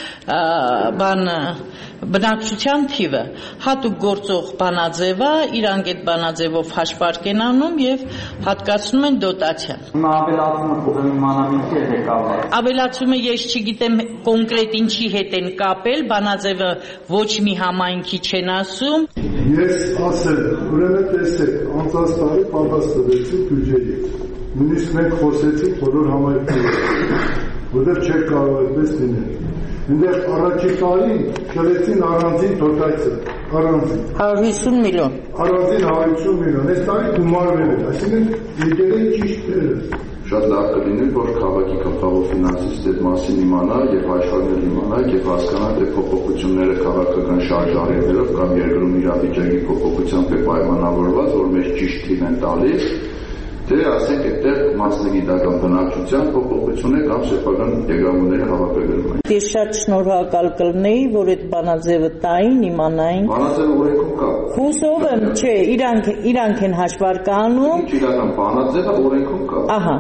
բան բնակչության թիվը, հատուկ գործող բանաձևը, իրանք այդ բանաձևով հաշվարկ են անում եւ հատկացնում են դոտացիան։ Ավելացումը կուզեմ իմանալ ինչի հետ է կապել։ Ավելացումը ես չգիտեմ կոնկրետ ինչի հետ են կապել, բանաձևը ոչ մի համայնքի չեն ասում։ Ես ասել, ուրեմն տեսեք, անցած տարի պատասխանեցի բյուջեի։ Նույնիսկ մենք խոսեցինք բոլոր համայնքների, որտեղ չեք կարող այդպես լինել։ Այնտեղ առաջի տարի կրեցին առանձին դոտացիա, առանձին հարյուր հիսուն միլիոն։ Առանձին հարյուր հիսուն միլիոն, այս տարի գումարվել է, այսինքն եկել է ճիշտ դերը։ Շատ լավ կլիներ, որ քաղաքի գլխավոր ֆինանսիստ այդ մասին իմանա եւ աշխարհներ իմանա եւ հասկանա, թե փոփոխությունները քաղաքական շարժառիթներով կամ երկրում իրավիճակի փոփոխությամբ է պայմանավորված, որ մեր ճիշտ թիվ են տալիս թե ասենք այդտեղ մասնագիտական բնակչության փոփոխություն է կամ սեփական եկամուտների հավաքագրում է։ Ես շատ շնորհակալ կլինեի, որ այդ բանաձևը տային, իմանային։ Բանաձևը օրենքում կա։ Հուսով եմ, չէ, իրանք իրանք են հաշվարկ անում։ Իրական բանաձևը օրենքում կա։ Ահա։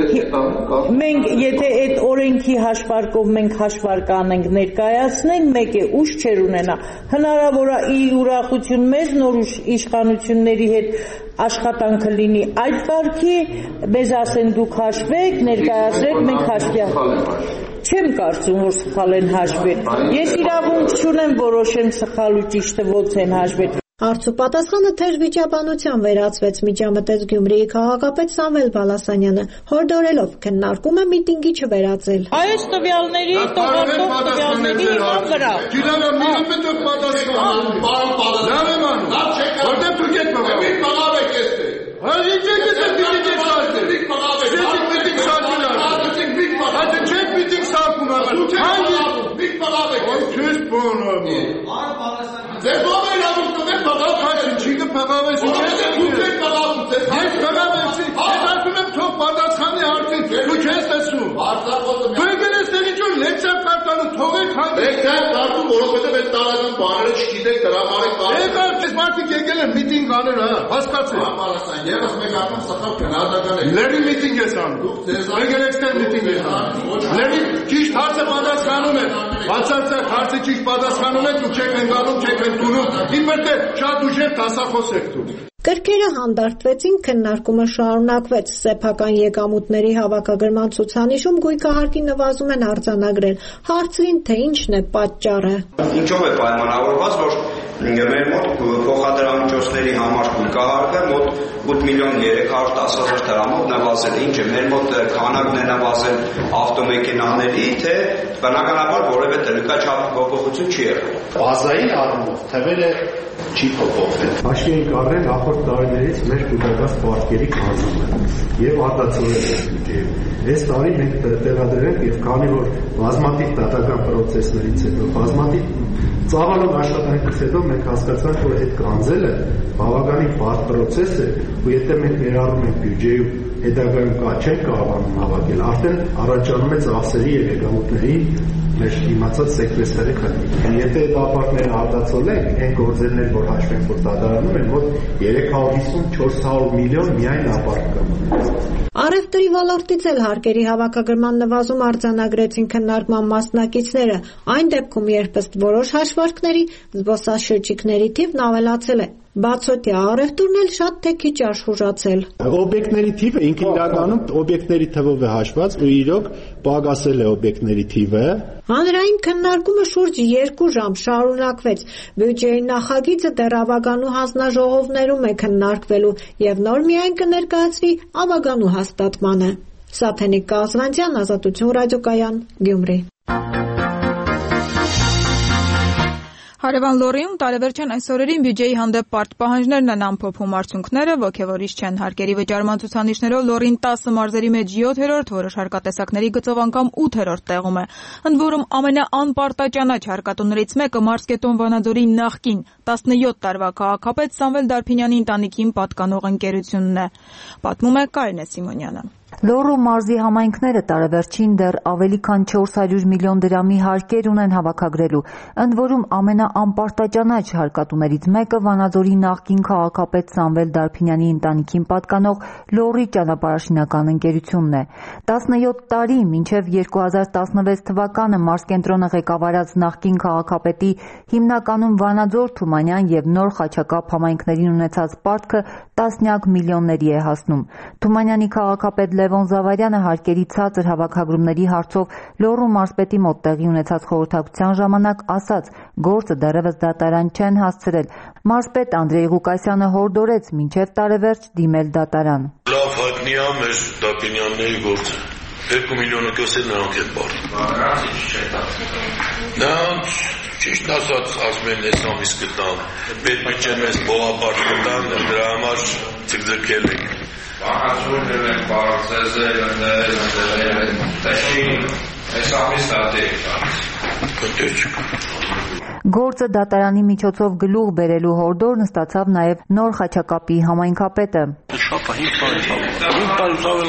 Մենք եթե այդ օրենքի հաշվարկով մենք հաշվարկ անենք ներկայացնենք, մեկ է ուշ չեր ունենա։ Հնարավոր է ի ուրախություն մեզ նոր իշխանությունների հետ աշխատանքը լինի այդ վարքի, մեզ ասեն դուք հաշվեք, ներկայացրեք, մենք հաշվենք։ Չեմ կարծում, որ սխալ են հաշվել։ Ես իրավունք չունեմ որոշեմ սխալ ու ճիշտը ոնց են հաշվել։ Հարցու պատասխանը թեժ վիճաբանության վերածվեց, միջամտեց Գյումրիի քաղաքապետ Սամվել Բալասանյանը, հորդորելով քննարկումը միտինգի չվերածել։ Այս տվյալների տողարտող տվյալների հիման վրա։ Գիլանը միայն պետք պատասխան։ Պարոն Բալասանյան, լավ չեք կարող։ Որտե՞ղ դուք եք մղավ։ Մի մղավ եք էստե։ Հա ինչ եք էստե միտինգ սարքել։ Մի մղավ եք։ Չեք միտինգ սարքել։ Ասեցիք մի մղավ։ Հա չեք միտինգ սարքում աղա։ Դուք եք մղավ։ Մի մղավ եք։ Ո՞ր չես բանալու։ Պարոն Բալասանյան։ Ձեր ո՞վ է լավ ուտել մղավ քաշին, չի կփղավես։ Դուք եք մղավ։ Ես մղավեցի։ Ես ասում եմ թող պատասխանի հարցին։ Դու չես տեսնում։ Արտակոծը։ Դու եկել ես տեղ ինչ-որ լեկցիա կարտալու, թողեք հանգիստ։ Լեկցիա կարտում, որովհետև այս տարական բաները չգիտեք, դրամարեք կարող։ Եկա, այս մարդիկ եկել են միտինգ անել, հա, հասկացեք։ Բալասան, երես մեկ անգամ սխալ գնահատական եք։ Լերի միտինգ ես անում։ Դուք ձեզ եկել եք ստեղ միտինգ ես անում։ Լերի ճիշտ հարցը պատասխանում եք։ Բացարձակ հարցը ճիշտ պատասխանում եք, դուք չեք ընկալում, չեք ընդունում։ Իբր թե շատ ուժեղ դասախոս եք դուք։ Կրկերը հանդարտվեցին, քննարկումը շարունակվեց։ Սեփական եկամուտների հավաքագրման ցուցանիշում գույքահարկի նվազում են արձանագրել։ Հարցրին, թե ինչն է պատճառը։ Ինչով է պայմանավորված, որ մեր մոտ փոխադրամիջոցների համար գույքահարկը մոտ ութ միլիոն երեք հարյուր տասը հազար դրամով նվազել է։ Ինչ է, մեր մոտ քանակն է նվազել ավտոմեքենաների, թե բնականաբար որևէ դրույքաչափ փոփոխություն չի եղել։ Բազային առումով թվերը չի փոփոխվել։ Հաշվի ենք առնել նախորդ տարիներից մեր կուտակած պարտքերի կազմումը եւ արտացոլել ենք։ Այս տարի մենք տեղադրել ենք եւ քանի որ բազմաթիվ դատական պրոցեսներից հետո, բազմաթիվ ծավալուն աշխատանքից հետո մենք հասկացանք, որ այդ գանձելը բավականին բարդ պրոցես է, ու եթե մենք ներառում ենք բյուջեում հետագայում կա չենք կարողանում հավաքել, արդեն առաջանում է ծախսերի եւ եկամուտների մեր իմացած սեկվեստրի քանակը։ Եթե այդ ապարտները արտացոլենք, այն գործերներ, որ հաշվենք, որ դատարանում են, մոտ երեք հարյուր հիսուն չորս հարյուր միլիոն միայն ապարտ կա։ Առևտրի ոլորտից էլ հարկերի հավաքագրման նվազում արձանագրեցին քննարկման մասնակիցները, այն դեպքում, երբ ըստ որոշ հաշվարկների զբոսաշրջիկների թիվն ավելացել է։ Բացօթյա առևտուրն էլ շատ թե քիչ աշխուժացել։ Օբյեկտների թիվը ինքը իրականում օբյեկտների թվով է հաշված ու իրոք պակասել է օբյեկտների թիվը։ Հանրային քննարկումը շուրջ երկու ժամ շարունակվեց։ Բյուջեի նախագիծը դեռ ավագանու հանձնաժողովներում է քննարկվելու եւ նոր միայն կներկայացվի ավագանու հաստատմանը։ Սաթենիկ Կազվանցյան, Ազատություն ռադիոկայան, Գյումրի։ Հարևան Լոռիում տարեվերջան այս օրերին բյուջեի հանդեպ պարտ պահանջներն են ամփոփում արդյունքները, ոգևորիչ չեն։ Հարկերի վճարման ցուցանիշներով Լոռին տասը մարզերի մեջ յոթերորդ, որոշ հարկատեսակների գծով անգամ ութերորդ տեղում է։ Ընդ որում ամենաանպարտաճանաչ հարկատուներից մեկը Մարսկետոն Վանաձորի նախկին տասնյոթ տարվա քաղաքապետ Սամվել Դարփինյանի ընտանիքին պատկանող ընկերությունն է։ Պատմում է Կարինե Սիմոնյանը։ Լոռու մարզի համայնքները տարեվերջին դեռ ավելի քան չորս հարյուր միլիոն դրամի հարկեր ունեն հավաքագրելու, ընդ որում ամենաանպարտաճանաչ հարկատուներից մեկը Վանաձորի նախկին քաղաքապետ Սամվել Դարփինյանի ընտանիքին պատկանող Լոռի ճանապարհաշինական ընկերությունն է։ տասնյոթ տարի մինչև երկու հազար տասնվեց թվականը մարզկենտրոնը ղեկավարած նախկին քաղաքապետի հիմնականում Վանաձոր, Թումանյան եւ Նոր Խաչակապ համայնքներին ունեցած պարտքը տասնյակ միլիոնների է հասնում։ Թումանյանի քաղաքապետ Լևոն Զավարյանը հարկերի ցածր հավաքագրումների հարցով Լոռու մարզպետի մոտ տեղի ունեցած խորհրդակցության ժամանակ ասաց, գործը դեռևս դատարան չեն հասցրել։ Մարզպետ Անդրեյ Ղուկասյանը հորդորեց մինչև տարեվերջ դիմել դատարան։ Լավ հայտնի է մեր Դարփինյանների գործը։ Երկու միլիոնը կասել նրանք են բարդ։ Նրանց ճիշտ ասած ասում են այս ամիս կտան, պետբյուջեն մեզ բողապարտ կտան, դրա համար ցկձկել ենք։ Բաղացուրներ են բարձեզել, ընդել, ընդել, տեշին, այս ամիս դատի եք տանց։ Գործը դատարանի միջոցով գլուխ բերելու հորդորն ստացավ նաև Նոր Խաչակապի համայնքապետը։ Շատ է, հինգ տարի ցավել։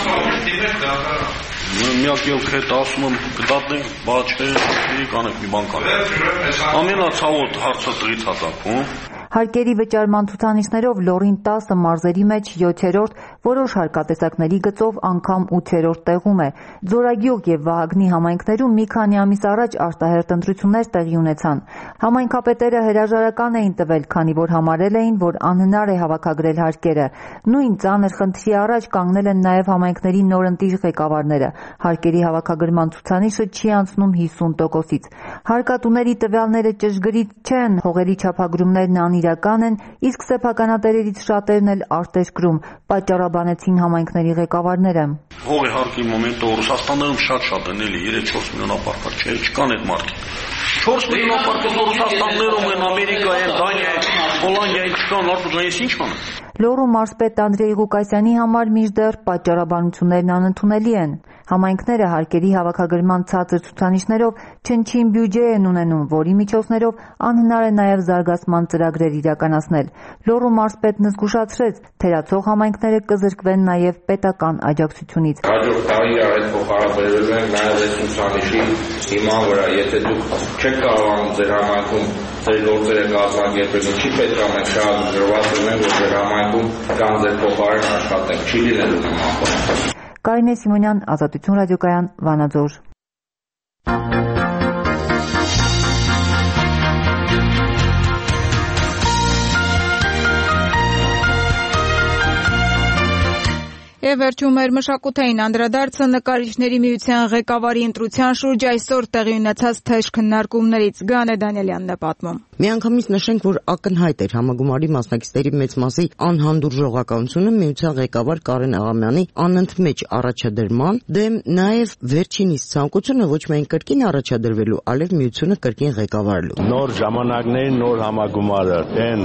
Միակ ելք հետ ասում եմ կդատենք, բա չէ, կանենք մի բան կանենք։ Ամենացավոտ հարցը դրից հատակում։ Հարկերի վճարման ցուցանիշներով Լոռին տասը մարզերի մեջ յոթերորդ, որոշ հարկատեսակների գծով անգամ ութերորդ տեղում է։ Ձորագյուղ եւ Վահագնի համայնքներում մի քանի ամիս առաջ արտահերթ ընտրություններ տեղի ունեցան։ Համայնքապետերը հրաժարական էին տվել, քանի որ համարել էին, որ անհնար է հավաքագրել հարկերը։ Նույն ծանր խնդրի առաջ կանգնել են նաև համայնքների նորընտիր ղեկավարները։ Հարկերի հավաքագրման ցուցանիշը չի անցնում հիսուն տոկոսից։ Հարկատուների տվյալները ճշգրիտ չեն, հողերի չափագրումներն անիրական են, իսկ սեփականատերերից շատերն էլ արտերկրում, պատճառաբանեցին համայնքների ղեկավարները։ Հողի հարկի մոմենտը Ռուսաստանում շատ-շատ են էլի, երեք-չորս միլիոն ապարքար չէ, չկան այդ մարդիկ։ չորս միլիոն ապարքար Ռուսաստաններում են, Ամերիկայում, Դանիայում, Հոլանդիայում չկան, արդյոք ինչ կանեն։ Լոռու մարզպետ Անդրեյ Ղուկասյանի համար մինչդեռ պատճառաբանություններն անընդունելի են։ Համայնքները հարկերի հավաքագրման ցածր ցուցանիշներով չնչին բյուջե են ունենում, որի միջոցներով անհնար է նաև զարգացման ծրագրեր իրականացնել։ Լոռու մարզպետն զգուշացրեց, թերացող համայնքները կզրկվեն նաև պետական աջակցությունից։ Հաջորդ տարի այդ փոխհարաբերվել են նաև այս ցուցանիշի հիման վրա, եթե դուք չեք կարողանում ձեր համայնքում ձեր գործերը կազմակերպել, ինչի պետք է մենք շատ դժվար լինենք, որ ձեր համայնքում կան ձեր փոխարեն աշխատենք, չի լինելու նման։ Կարինե Սիմոնյան, Ազատություն ռադիոկայան, Վանաձոր։ Եվ վերջում մեր մշակութային անդրադարձը նկարիչների միության ղեկավարի ընտրության շուրջ այսօր տեղի ունեցած թեժ քննարկումներից Գանե Դանիելյանն է պատմում։ Միանգամից նշենք, որ ակնհայտ էր համագումարի մասնակիցների մեծ մասի անհանդուրժողականությունը միության ղեկավար Կարեն Աղամյանի անընդմեջ առաջադրման դեմ, նաև վերջինիս ցանկությունը ոչ միայն կրկին առաջադրվելու, այլև միությունը կրկին ղեկավարելու։ Նոր ժամանակների նոր համագումարը, այն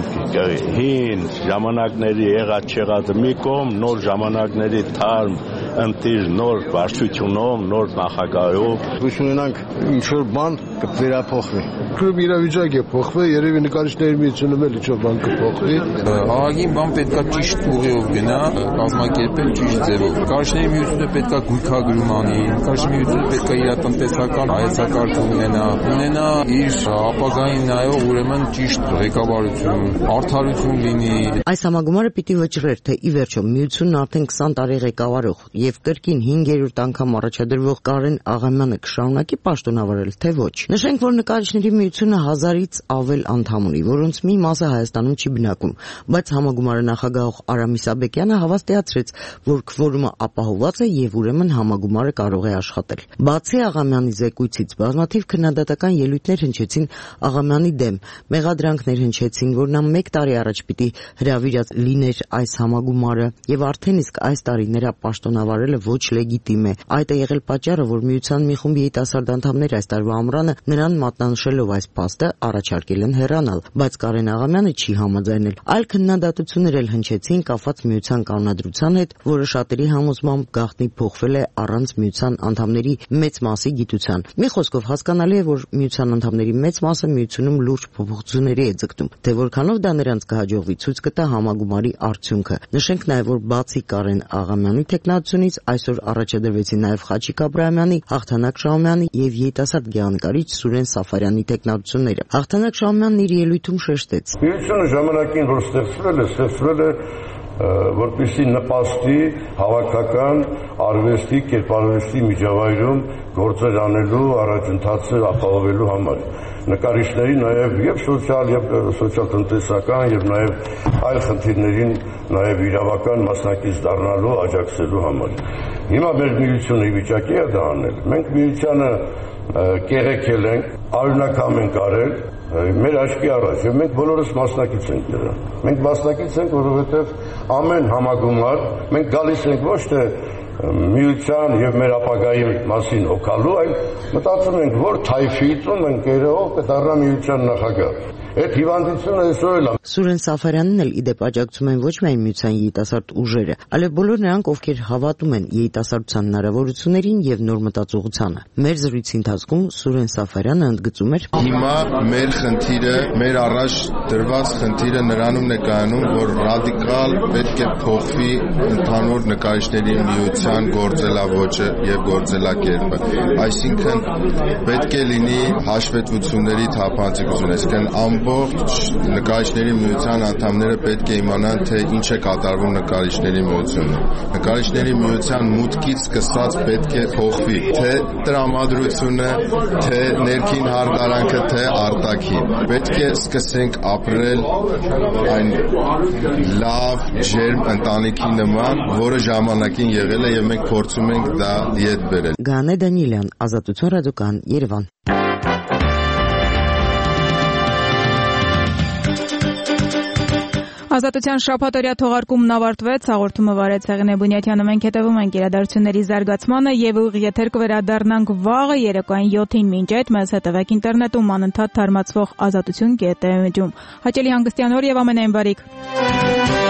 հին ժամանակների եղած չեղածը մի կողմ, նոր ժամանակների թարմ ընտիր նոր վարչությունով, նոր նախագահով։ Հույս ունենանք ինչ-որ բան կվերափոխվի։ Քրոբ իրավիճակ է փոխվել, երևի նկարիչների միությունում էլ ինչ-որ բան կփոխվի։ Ահագին բան պետքա ճիշտ ուղիով գնա, կազմակերպել ճիշտ ձևով։ Նկարիչների միությունը պետքա գույքագրում անի, նկարիչների միությունը պետքա իր տնտեսական հայեցակարգ ունենա, ունենա իր ապագային նայող ուրեմն ճիշտ ղեկավարություն, արդարություն լինի։ Այս համագումարը պիտի վճռեր, թե ի վերջո միությունն արդեն քսան տարի ղեկավարող եւ կրկին հինգերորդ անգամ առաջադրվող Կարեն Աղամյանը կշարունակի պաշտոնավարել, թե ոչ։ Նշենք, որ նկարիչների միությունը հազարից ավել անդամ ունի, որոնց մի մասը Հայաստանում չի բնակվում, բայց համագումարը նախագահող Արամ Իսաբեկյանը հավաստիացրեց, որ քվորումը ապահովված է եւ ուրեմն համագումարը կարող է աշխատել։ Բացի Աղամյանի զեկույցից բազմաթիվ քննադատական ելույթներ հնչեցին Աղամյանի դեմ, մեղադրանքներ հնչեցին, որ նա մեկ տարի առաջ պիտի հրավիրած լիներ այս համագումարը եւ արդեն իսկ այս տարի նրա պաշտոնավարելը ոչ լեգիտիմ է։ Այդ է եղել պատճառը, որ միության մի խումբ երիտասարդ անդամներ այս տարվա ամռանը նրան մատնանշելով այս փաստը առաջարկել են հեռանալ, բայց Կարեն Աղամյանը չի համաձայնել։ Այլ քննադատություններ էլ հնչեցին կապված միության կանոնադրության հետ, որը շատերի համոզմամբ գաղտնի փոխվել է առանց միության անդամների մեծ մասի գիտության։ Մի խոսքով հասկանալի է, որ միության անդամների մեծ մասը միությունում լուրջ փոփոխությունների է ձգտում, թե որքանով դա նրանց կհաջողվի ցույց կտա համագումարի արդյունքը։ Նշենք նաև, որ բացի Կարեն Աղամյանի տեխնացությունից այսօր առաջադրվեցին նաև Խաչիկ Աբրահամյանի, Հաղթանակ Շահումյանի եւ երիտասարդ գեղանկարիչ Սուրեն Սաֆարյանի տեխնացությունները։ Հաղթանակ Շահումյանն իր ելույթում շեշտեց. Միությունը ժամանակին որ ստեղծվել է, ստեղծվել է որպեսզի նպաստի հավաքական արվեստի, կերպարվեստի միջավայրում գործեր անելու, առաջընթացը ապահովելու համար։ Նկարիչների նաև եւ սոցիալ եւ սոցիալ-տնտեսական եւ նաև այլ խնդիրներին նաև իրավական մասնակից դառնալու, աջակցելու համար։ Հիմա մեր միությունը ի վիճակի է դա անել։ Մենք միությանը կեղեքել ենք, արյունակամ ենք արել մեր աչքի առաջ եւ մենք բոլորս մասնակից ենք դրա։ Մենք մասնակից ենք, որովհետեւ ամեն համագումար մենք գալիս ենք ոչ թե միության եւ մեր ապագայի մասին հոգալու, այլ մտածում ենք, որ թայֆիցում ընկերով կդառնա միության նախագահ։ Այդ հիվանդությունը այսօր էլ Սուրեն Սաֆարյանն էլ իդեպ աջակցում են ոչ միայն միության երիտասարդ ուժերը, այլև բոլոր նրանք, ովքեր հավատում են երիտասարդության հնարավորություններին եւ նոր մտածողությանը։ Մեր զրույցի ընթացքում Սուրեն Սաֆարյանը ընդգծում էր. Հիմա մեր խնդիրը, մեր առաջ դրված խնդիրը նրանում է կայանում, որ ռադիկալ պետք է փոխվի ընդհանուր նկարիչների միության գործելավոճը եւ գործելակերպը։ Այսինքն պետք է լինի հաշվետվությունների թափանցիկություն, այսինքն ամբողջ նկարիչների միության անդամները պետք է իմանան, թե ինչ է կատարվում նկարիչների միությունում։ Նկարիչների միության մուտքից սկսած պետք է փոխվի, թե տրամադրությունը, թե ներքին հարդարանքը, թե արտաքին։ Պետք է սկսենք ապրել այն լավ, ջերմ ընտանիքի նման, որը ժամանակին եղել է եւ մենք փորձում ենք դա ետ բերել։ Գանե Դանիելյան, Ազատություն ռադիոկան, Երևան։ Ազատության շաբաթօրյա թողարկումն ավարտվեց, հաղորդումը վարեց Հեղինե Բունյաթյանը, մենք հետևում ենք իրադարձությունների զարգացմանը եւ ուղիղ եթեր կվերադառնանք վաղը երեկոյան յոթին, մինչ այդ մեզ հետևեք ինտերնետում անընդհատ թարմացվող ազատություն կետ էմ-ում։ Հաճելի հանգստյան օր եւ ամենայն բարիք։